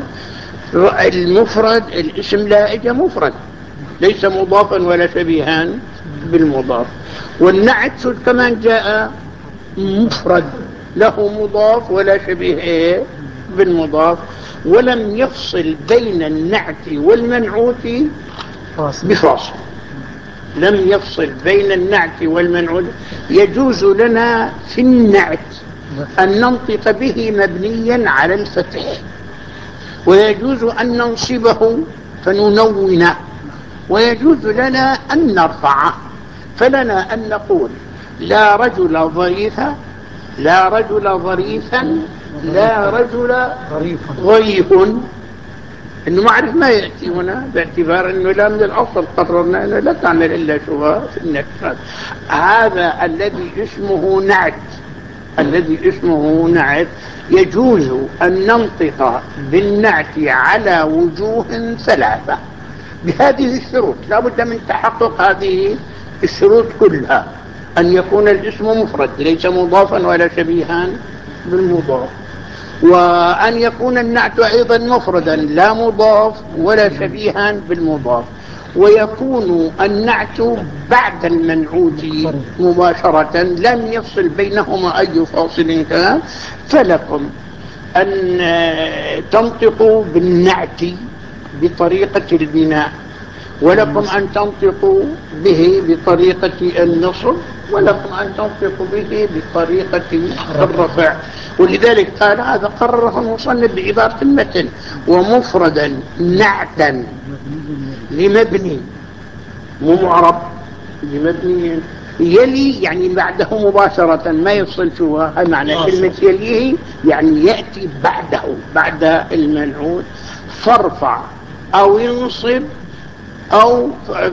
المفرد الاسم لا اجى مفرد ليس مضافا ولا شبيهان بالمضاف. والنعت كمان جاء مفرد له مضاف ولا شبيه بالمضاف، ولم يفصل بين النعت والمنعوت بفاصل. لم يفصل بين النعت والمنعوت. يجوز لنا في النعت أن ننطق به مبنيا على الفتح، ويجوز أن ننصبه فننونه، ويجوز لنا أن نرفعه. فلنا أن نقول لا رجل ظريفا، لا رجل ظريفا، لا رجل ظريف. انه ما اعرف ما ياتي هنا باعتبار انه لا من الاصل قررنا انه لا تعمل الا شبهه في النكرات. هذا الذي اسمه نعت الذي اسمه نعت يجوز أن ننطق بالنعت على وجوه ثلاثة بهذه الشروط. لا بد من تحقق هذه الشروط كلها: أن يكون الاسم مفرد ليس مضافا ولا شبيها بالمضاف، وأن يكون النعت أيضا مفردا لا مضاف ولا شبيها بالمضاف، ويكون النعت بعد المنعوت مباشرة لم يفصل بينهما أي فاصل كان. فلكم أن تنطقوا بالنعت بطريقة البناء، ولكم أن تنطقوا به بطريقة النصب، ولكم أن تنطقوا به بطريقة الرفع. ولذلك قال هذا قرره المصنف بعبارة المتن: ومفردا نعتا لمبني، مو معرب، لمبني يلي يعني بعده مباشرة ما يفصل. شو هذا معنى كلمة يليه؟ يعني يأتي بعده بعد المنعوت. فارفع أو ينصب أو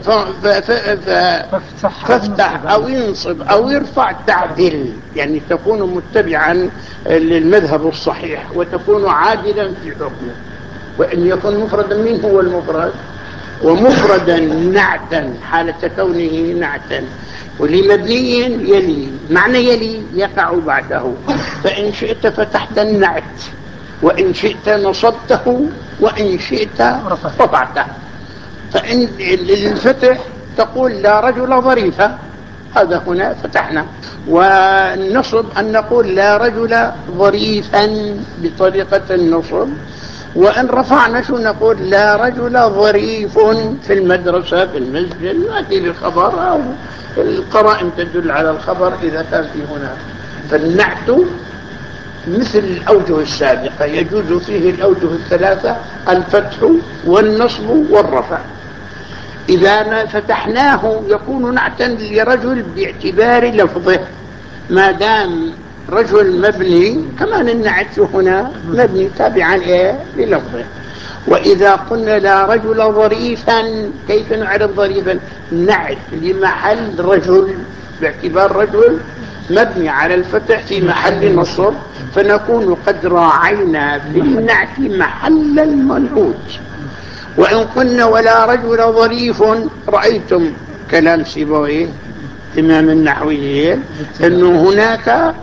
فافتح أو ينصب أو يرفع تعدل، يعني تكون متبعا للمذهب الصحيح وتكون عادلا في حكمه. وإن يكون مفردا، من هو المفرد؟ ومفردا نعتا حالة كونه نعتا، ولمبني يلي. معنى يلي يقع بعده، فإن شئت فتحت النعت، وإن شئت نصبته، وإن شئت رفعته. فإن للفتح تقول لا رجل ظريفا، هذا هنا فتحنا. والنصب أن نقول لا رجل ظريفا بطريقة النصب. وإن رفعنا شو نقول؟ لا رجل ظريف في المدرسة في المسجد، نأتي بالخبر أو القرائن تدل على الخبر إذا كان في هنا. فالنعت مثل الأوجه السابقة يجوز فيه الأوجه الثلاثة: الفتح والنصب والرفع. إذا فتحناه يكون نعتا لرجل باعتبار لفظه، ما دام رجل مبني كمان النعت هنا مبني تابعا إيه للفظه. وإذا قلنا لا رجل ظريفا، كيف نعرف ظريفا؟ نعت لمحل رجل باعتبار رجل مبني على الفتح في محل نصب، فنكون قد راعينا في النعت محل المنعوت. وإن قلنا ولا رجل ظريف، رأيتم كلام سيبويه إمام النحويين أنه هناك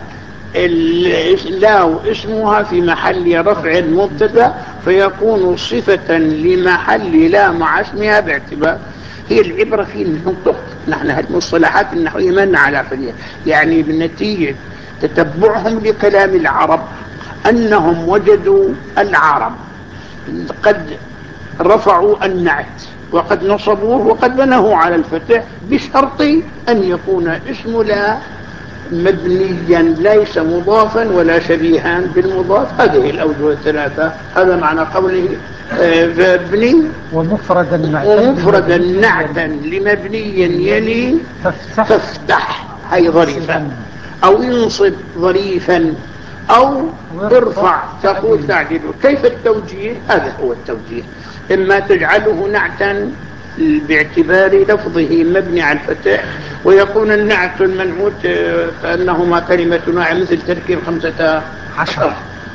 اللاو اسمها في محل رفع مبتدا، فيكون صفة لمحل لا مع اسمها باعتبار. هي العبرة في النطق. نحن هذه المصطلحات النحوية ما على فيها، يعني بنتيجة تتبعهم لكلام العرب أنهم وجدوا العرب قد رفعوا النعت وقد نصبوه وقد بنوه على الفتح، بشرط أن يكون اسم لا مبنيا ليس مضافا ولا شبيها بالمضاف. هذه الأوجه الثلاثة. هذا معنى قوله فابني ومفردا نعتا ومفردا نعتا لمبني يلي فافتح, فافتح هي ظريفة، أو ينصب ظريفا، أو ارفع تقول تعديل. كيف التوجيه؟ هذا هو التوجيه: إما تجعله نعتا باعتبار لفظه مبني على الفتح، ويكون النعت المنعوت كأنهما كلمة نوع مثل تركيب خمسة عشر.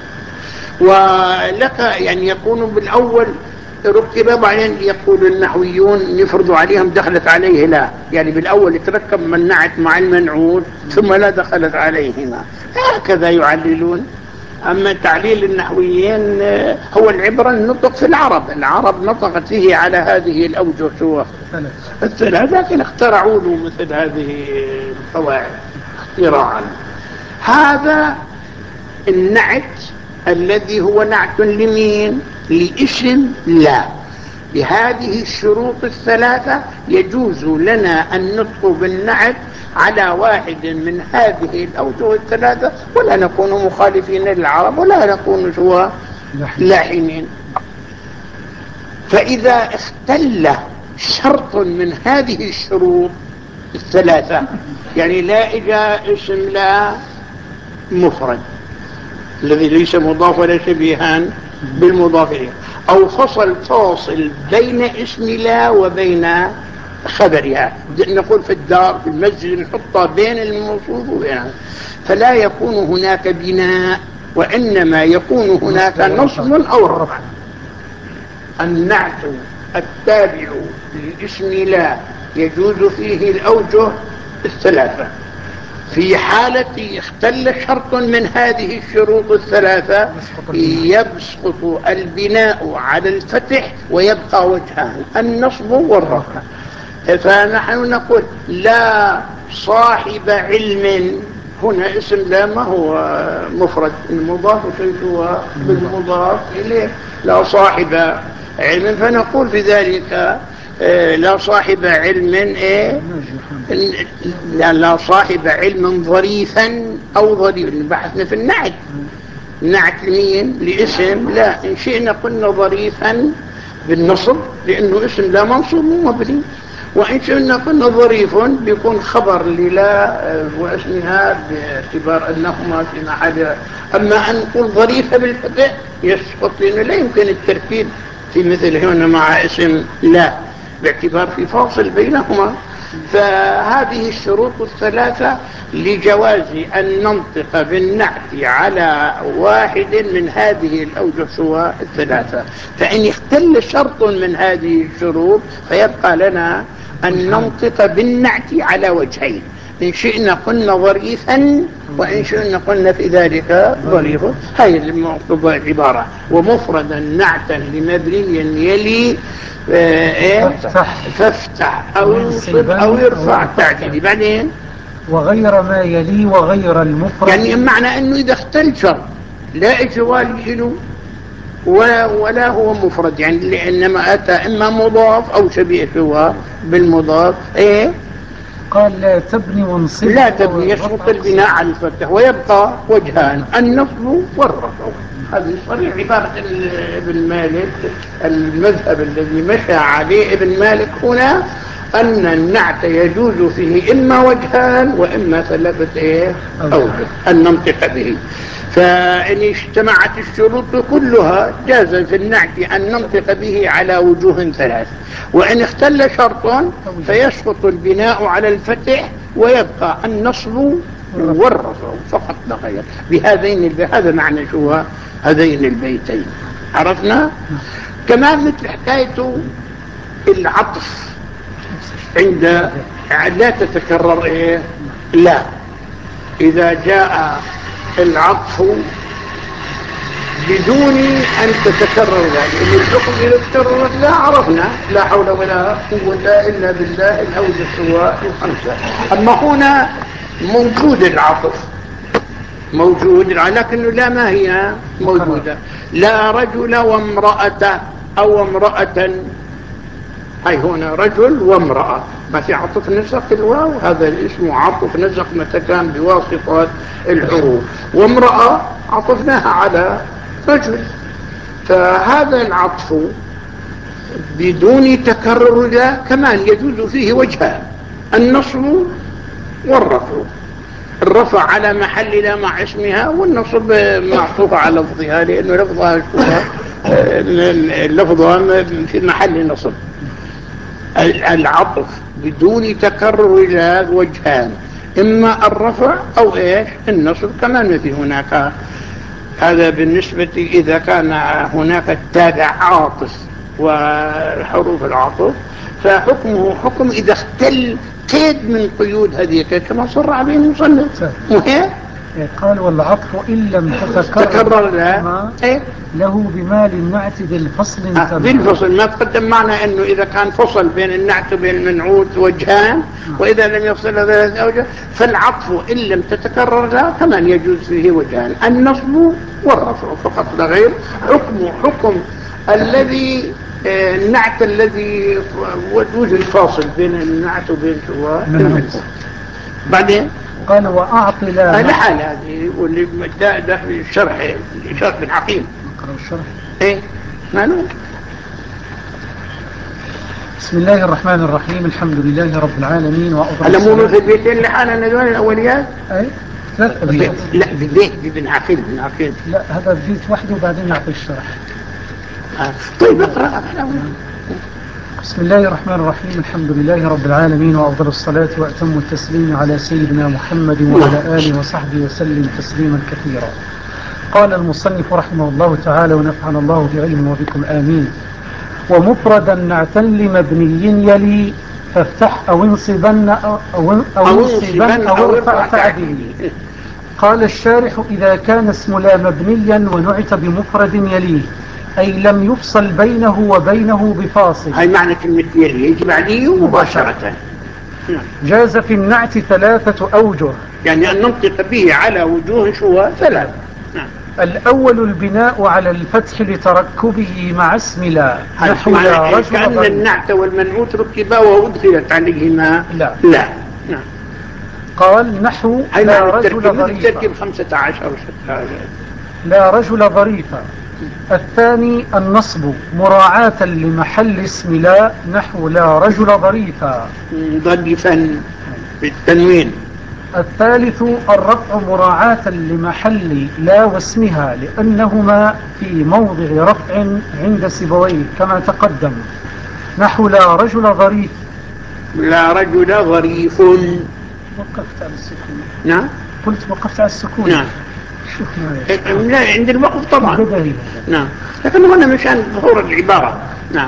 ولك يعني يكون بالأول ركب، بعدين يقول النحويون يفرض عليهم دخلت عليه لا، يعني بالأول يتركب من نعت مع المنعوت ثم لا دخلت عليهما، هكذا يعللون. أما تعليل النحويين هو العبرة النطق في العرب، العرب نطقت فيه على هذه الأوجه سوى الثلاثة، لكن اخترعوا له مثل هذه القواعد اختراعا. هذا النعت الذي هو نعت لمين؟ لاسم لا. بهذه الشروط الثلاثة يجوز لنا النطق بالنعت على واحد من هذه الأوجه الثلاثة، ولا نكون مخالفين للعرب ولا نكون سوى لاحنين. فإذا اختل شرط من هذه الشروط الثلاثة، يعني لا إجا اسم لا مفرد الذي ليس مضاف ولا شبيها بالمضاف إليه، أو فصل فاصل بين اسم لا وبين خبرها، نقول في الدار في المسجد نحطها بين الموصوف وبينها، فلا يكون هناك بناء، وإنما يكون هناك نصب أو رفع. النعت التابع للاسم لا يجوز فيه الأوجه الثلاثة. في حالة اختل شرط من هذه الشروط الثلاثة يسقط البناء على الفتح ويبقى وجهان، النصب والرفع. فنحن نقول لا صاحب علم، هنا اسم لا ما هو مفرد، المضاف كيف هو بالمضاف إليه، لا صاحب علم، فنقول في ذلك لا صاحب علم إيه؟ لا, لا صاحب علم ظريفا أو ظريف. بحثنا في النعت، نعت لمين؟ لاسم لا، إن شئنا قلنا ظريفا بالنصب لأنه اسم لا منصوب ومبني، وإن شئنا قلنا ظريف بيكون خبر للا واسمها باعتبار أنهما في محل. أما أن نقول ظريفة بالفتح يسقط، لأنه لا يمكن التركيب في مثل هنا مع اسم لا باعتبار في فاصل بينهما. فهذه الشروط الثلاثة لجواز أن ننطق بالنعت على واحد من هذه الأوجه سواء الثلاثة. فإن اختل شرط من هذه الشروط فيبقى لنا أن ننطق بالنعت على وجهين، إن شئنا قلنا ظريفا وإن شئنا قلنا في ذلك ظريفا. هاي المقتضى العبارة. ومفردا نعتا لمبني يلي ايه فافتح او ينصب او يرفع تعديلي. بعدين وغير ما يلي وغير المفرد، يعني معنى انه اذا اختل شرط لا اجوال له ولا هو مفرد، يعني لانما اتى اما مضاف او شبيه هو بالمضاف ايه. قال لا تبني وانصب، لا تبني يسقط البناء على الفتح ويبقى وجهان، النصب والرفع. هذه صريح عبارة ابن مالك. المذهب الذي مشى عليه ابن مالك هنا أن النعت يجوز فيه إما وجهان وإما ثلاثة إيه أوجه أن ننطق به. فإن اجتمعت الشروط كلها جاز في النعت أن ننطق به على وجوه ثلاث، وإن اختل شرط فيسقط البناء على الفتح ويبقى النصب والرفع فقط لا غير. بهذين هذا معنى شو هذين البيتين. عرفنا؟ كمان مثل حكاية العطف عند لا تتكرر إيه لا، إذا جاء العطف بدون أن تتكرر ذلك، إن الحكم إذا تكررت لا عرفنا لا حول ولا قوة إلا بالله الأوجه السواء الخمسة. أما هنا موجود العطف موجود لكنه لا ما هي موجودة، لا رجل وامرأة أو امرأة. هاي هنا رجل وامرأة ما في عطف نسق الواو، هذا الاسم عطف نسق متى كان بواسطة الحروف، وامرأة عطفناها على رجل. فهذا العطف بدون تكرر لا كمان يجوز فيه وجهان، النصب والرفع. الرفع على محل لا مع اسمها، والنصب معطوف على لفظها لأنه لفظها لفظها في محل نصب. العطف بدون تكرر لا وجهان، إما الرفع أو إيش النصب. كمان في هناك هذا بالنسبة إذا كان هناك التابع عاطف وحروف العطف، فحكمه حكم إذا اختل قيد من قيود هذه كما صر عليه المصنف. وهي قال والعطف إن لم تتكرر تكرر لا إيه؟ له بمال النعت بالفصل آه بالفصل. ما تقدم معنى أنه إذا كان فصل بين النعت وبين المنعوت وجهان، وإذا لم يفصل ثلاث أوجه فالعطف إن لم تتكرر لا كمان يجوز فيه وجهان، النصب والرفع فقط لا غير. حكم حكم الذي آه النعت الذي وجود فاصل بين النعت وبين المنعوت. بعدين قال وأعطي لا لحال هذه واللي ده ده في الشرح شرح بن عقيل. نقرأ الشرح. ايه ماله. بسم الله الرحمن الرحيم، الحمد لله رب العالمين. هلا مو في البيتين لحالنا دول الاوليات. اي ثلاث ابيات. لا ببيت بن عقيل بن عقيل. لا هذا بيت وحده وبعدين نعطي الشرح. آه. طيب اقرأ. بسم الله الرحمن الرحيم. الحمد لله رب العالمين، وأفضل الصلاة وأتم التسليم على سيدنا محمد وعلى آله وصحبه وسلم تسليما كثيرا. قال المصنف رحمه الله تعالى ونفعنا الله بعلمه وبكم آمين. ومفردا نعتا لمبني يلي فافتح أو انصبن أو, أو, أو, انصبن أو ارفع تعديل. قال الشارح: إذا كان اسم لا مبنيا ونعت بمفرد يليه، أي لم يفصل بينه وبينه بفاصل. هاي معنى كلمة يلي، يجب عليه مباشرة. جاز في النعت ثلاثة أوجه، يعني أن ننطق به على وجوه شو ثلاث. الأول البناء على الفتح لتركبه مع اسم لا، نحو لا رجل كأن ضريف. النعت والمنعوت ركبا وأدخلت عليهما لا, لا. نعم. قال نحو لا رجل ظريفا، التركيب خمسة عشر وستة لا رجل ظريفا. الثاني النصب مراعاة لمحل اسم لا، نحو لا رجل ظريفا ظريفا بالتنوين. الثالث الرفع مراعاة لمحل لا واسمها، لأنهما في موضع رفع عند سيبويه كما تقدم، نحو لا رجل ظريف. لا رجل ظريف. وقفت على السكون. نعم قلت وقفت على السكون. نعم. شوف لا عند الوقف طبعا. بدهي. نعم، لكن هنا مشان ظهور العبارة. نعم.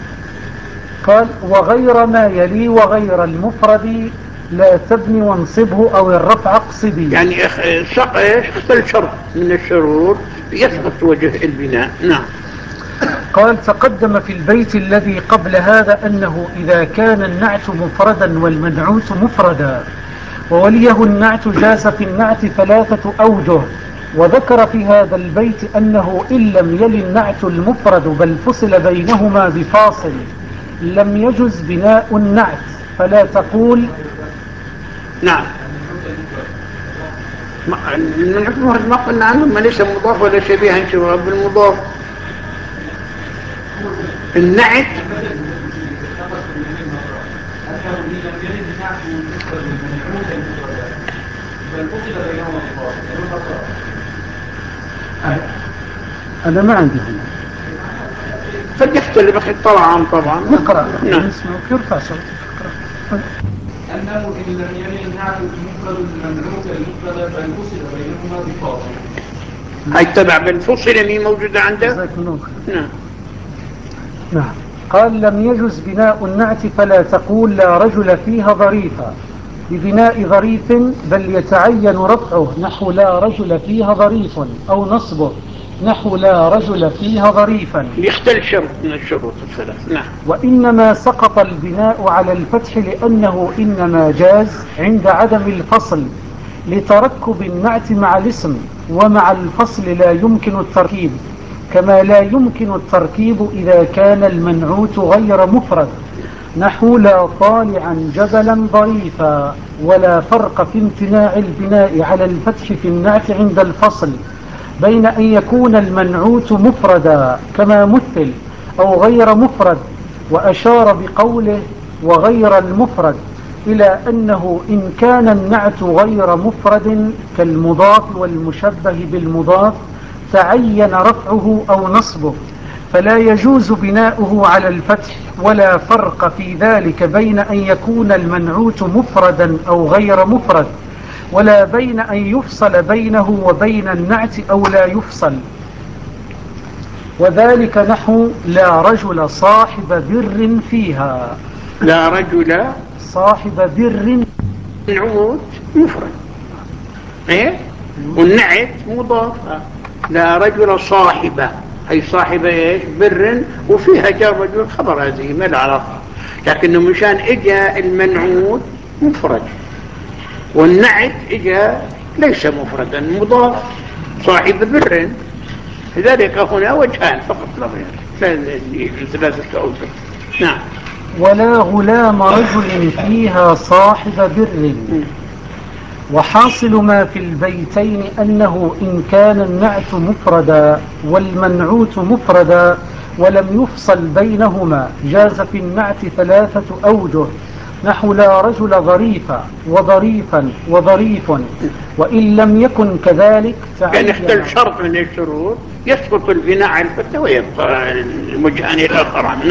قال وغير ما يلي وغير المفرد لا تبني وانصبه أو الرفع اقصدي. يعني شق اختل شرط من الشروط يسقط وجه البناء. نعم. قال تقدم في البيت الذي قبل هذا أنه إذا كان النعت مفردا والمنعوت مفردا ووليه النعت جاز في النعت ثلاثة أوجه. وذكر في هذا البيت أنه إن لم يل النعت المفرد بل فصل بينهما بفاصل لم يجز بناء النعت، فلا تقول. نعم. النعت المفرد ما قلنا عنه ما ليس مضاف ولا شبيها شبه بالمضاف. النعت أنا ما عندي هنا فليختلف طبعا طبعا. نقرأ. نعم. يرفع صوتك. أنه إن لم يلي النعت المفرد المملوك المفرد بل فصل بينهما بفاصل. هاي تبع بالفصل اللي موجودة عنده. نعم. نعم. قال لم يجز بناء النعت فلا تقول لا رجل فيها ظريفا ببناء ظريف، بل يتعين رفعه، نحو لا رجل فيها ظريف، أو نصبه نحو لا رجل فيها ظريفا، يختل شرط من الشروط الثلاث. نعم. وإنما سقط البناء على الفتح لأنه إنما جاز عند عدم الفصل لتركب النعت مع الاسم، ومع الفصل لا يمكن التركيب، كما لا يمكن التركيب إذا كان المنعوت غير مفرد، نحو لا طالعا جبلا ظريفا. ولا فرق في امتناع البناء على الفتح في النعت عند الفصل بين أن يكون المنعوت مفردا كما مثل أو غير مفرد. وأشار بقوله وغير المفرد إلى أنه إن كان النعت غير مفرد كالمضاف والمشبه بالمضاف تعين رفعه أو نصبه، فلا يجوز بناؤه على الفتح. ولا فرق في ذلك بين أن يكون المنعوت مفردا أو غير مفرد، ولا بين أن يفصل بينه وبين النعت أو لا يفصل. وذلك نحو لا رجل صاحب بر فيها. لا رجل صاحب بر منعوت مفرد ايه والنعت مضاف. لا رجل صاحبه، هي صاحبه ايش بر وفيها جار رجل خبر، هذه ما لها علاقه، لكنه مشان اجا المنعوت مفرد والنعت اجا ليس مفردا مضاف صاحب بر، لذلك هنا وجهان فقط لا غير ثلاثه اوجه. نعم. ولا غلام رجل فيها صاحب بر. وحاصل ما في البيتين أنه إن كان النعت مفردا والمنعوت مفردا ولم يفصل بينهما جاز في النعت ثلاثة أوجه، نحو لا رجل ظريفا وظريفا وظريف. وإن لم يكن كذلك كان يختل شرط من الشروط يسقط البناء على الفتح ويبقى الوجهان الآخران. نعم.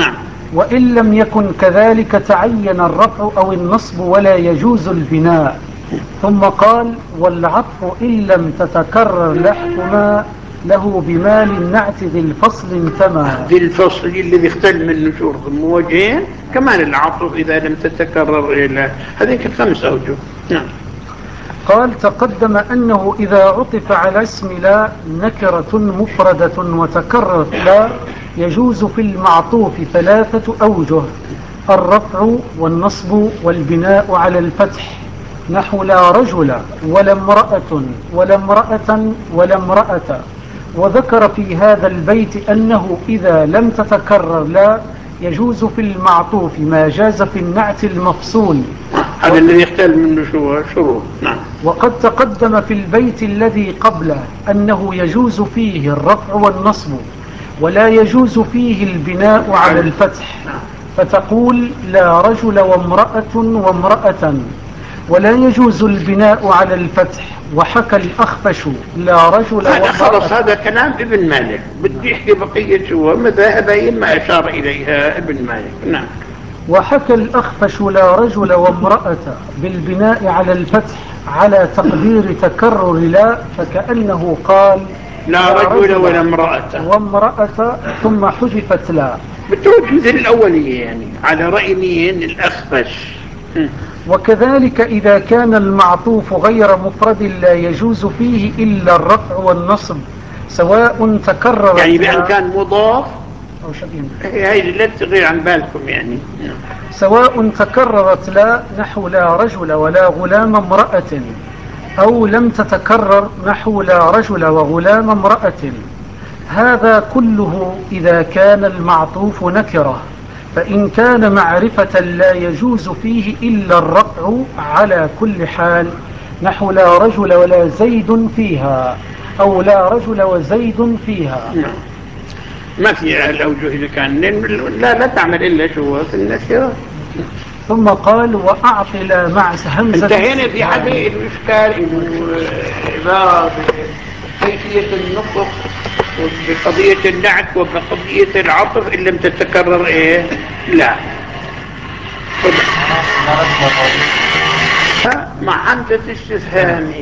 وإن لم يكن كذلك تعين الرفع أو النصب ولا يجوز البناء. ثم قال والعطف إن لم تتكرر لحكما له بمال النعت ذي الفصل انتمى. ذي الفصل الذي اختل من شروط موجهين، كمان العطف إذا لم تتكرر إلى هذيك خمس أوجه. نعم. قال تقدم أنه إذا عطف على اسم لا نكرة مفردة وتكررت لا يجوز في المعطوف ثلاثة أوجه: الرفع والنصب والبناء على الفتح، نحو لا رجل ولا امرأة ولا امرأة ولا امرأة. وذكر في هذا البيت أنه إذا لم تتكرر لا يجوز في المعطوف ما جاز في النعت المفصول. هذا الذي يختل منه شروط. نعم. وقد تقدم في البيت الذي قبله أنه يجوز فيه الرفع والنصب ولا يجوز فيه البناء على الفتح، فتقول لا رجل وامرأة وامرأة، ولا يجوز البناء على الفتح. وحكى الأخفش لا رجل هذا خلص، هذا كلام ابن مالك، بدي يحكي بقية ومذاهب ما أشار إليها ابن مالك. نعم. وحكى الأخفش لا رجل وامرأة بالبناء على الفتح على تقدير تكرر لا، فكأنه قال لا رجل ولا امرأة وامرأة ثم حذفت لا، بتوجه مثل الأولية يعني على رأي مين؟ الأخفش. وكذلك إذا كان المعطوف غير مفرد لا يجوز فيه إلا الرفع والنصب سواء تكرر يعني بأن كان مضاف أو شبيه، هي لا تغير عن بالكم يعني. سواء تكررت لا نحو لا رجل ولا غلام امرأة، أو لم تتكرر نحو لا رجل وغلام امرأة. هذا كله إذا كان المعطوف نكرة، فإن كان معرفة لا يجوز فيه إلا الرفع على كل حال، نحو لا رجل ولا زيد فيها، أو لا رجل وزيد فيها. ما في الأوجه إذا كان لا لا تعمل إلا شو في النكرة. ثم قال وأعطل مع همزة. انتهينا في حديث الإشكال إنه عبارة كيفية النطق بقضية النعت وبقضية العطف إن لم تتكرر إيه لا. مع همزة استفهام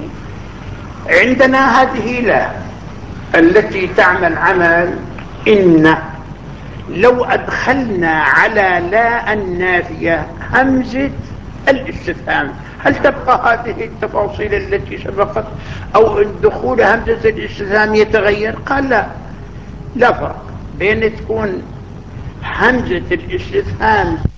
عندنا هذه لا التي تعمل عمل إن، لو أدخلنا على لا النافية همزة الاستفهام هل تبقى هذه التفاصيل التي سبقت أو دخول همزة الاستفهام يتغير؟ قال لا، لا فرق بين تكون همزة الاستفهام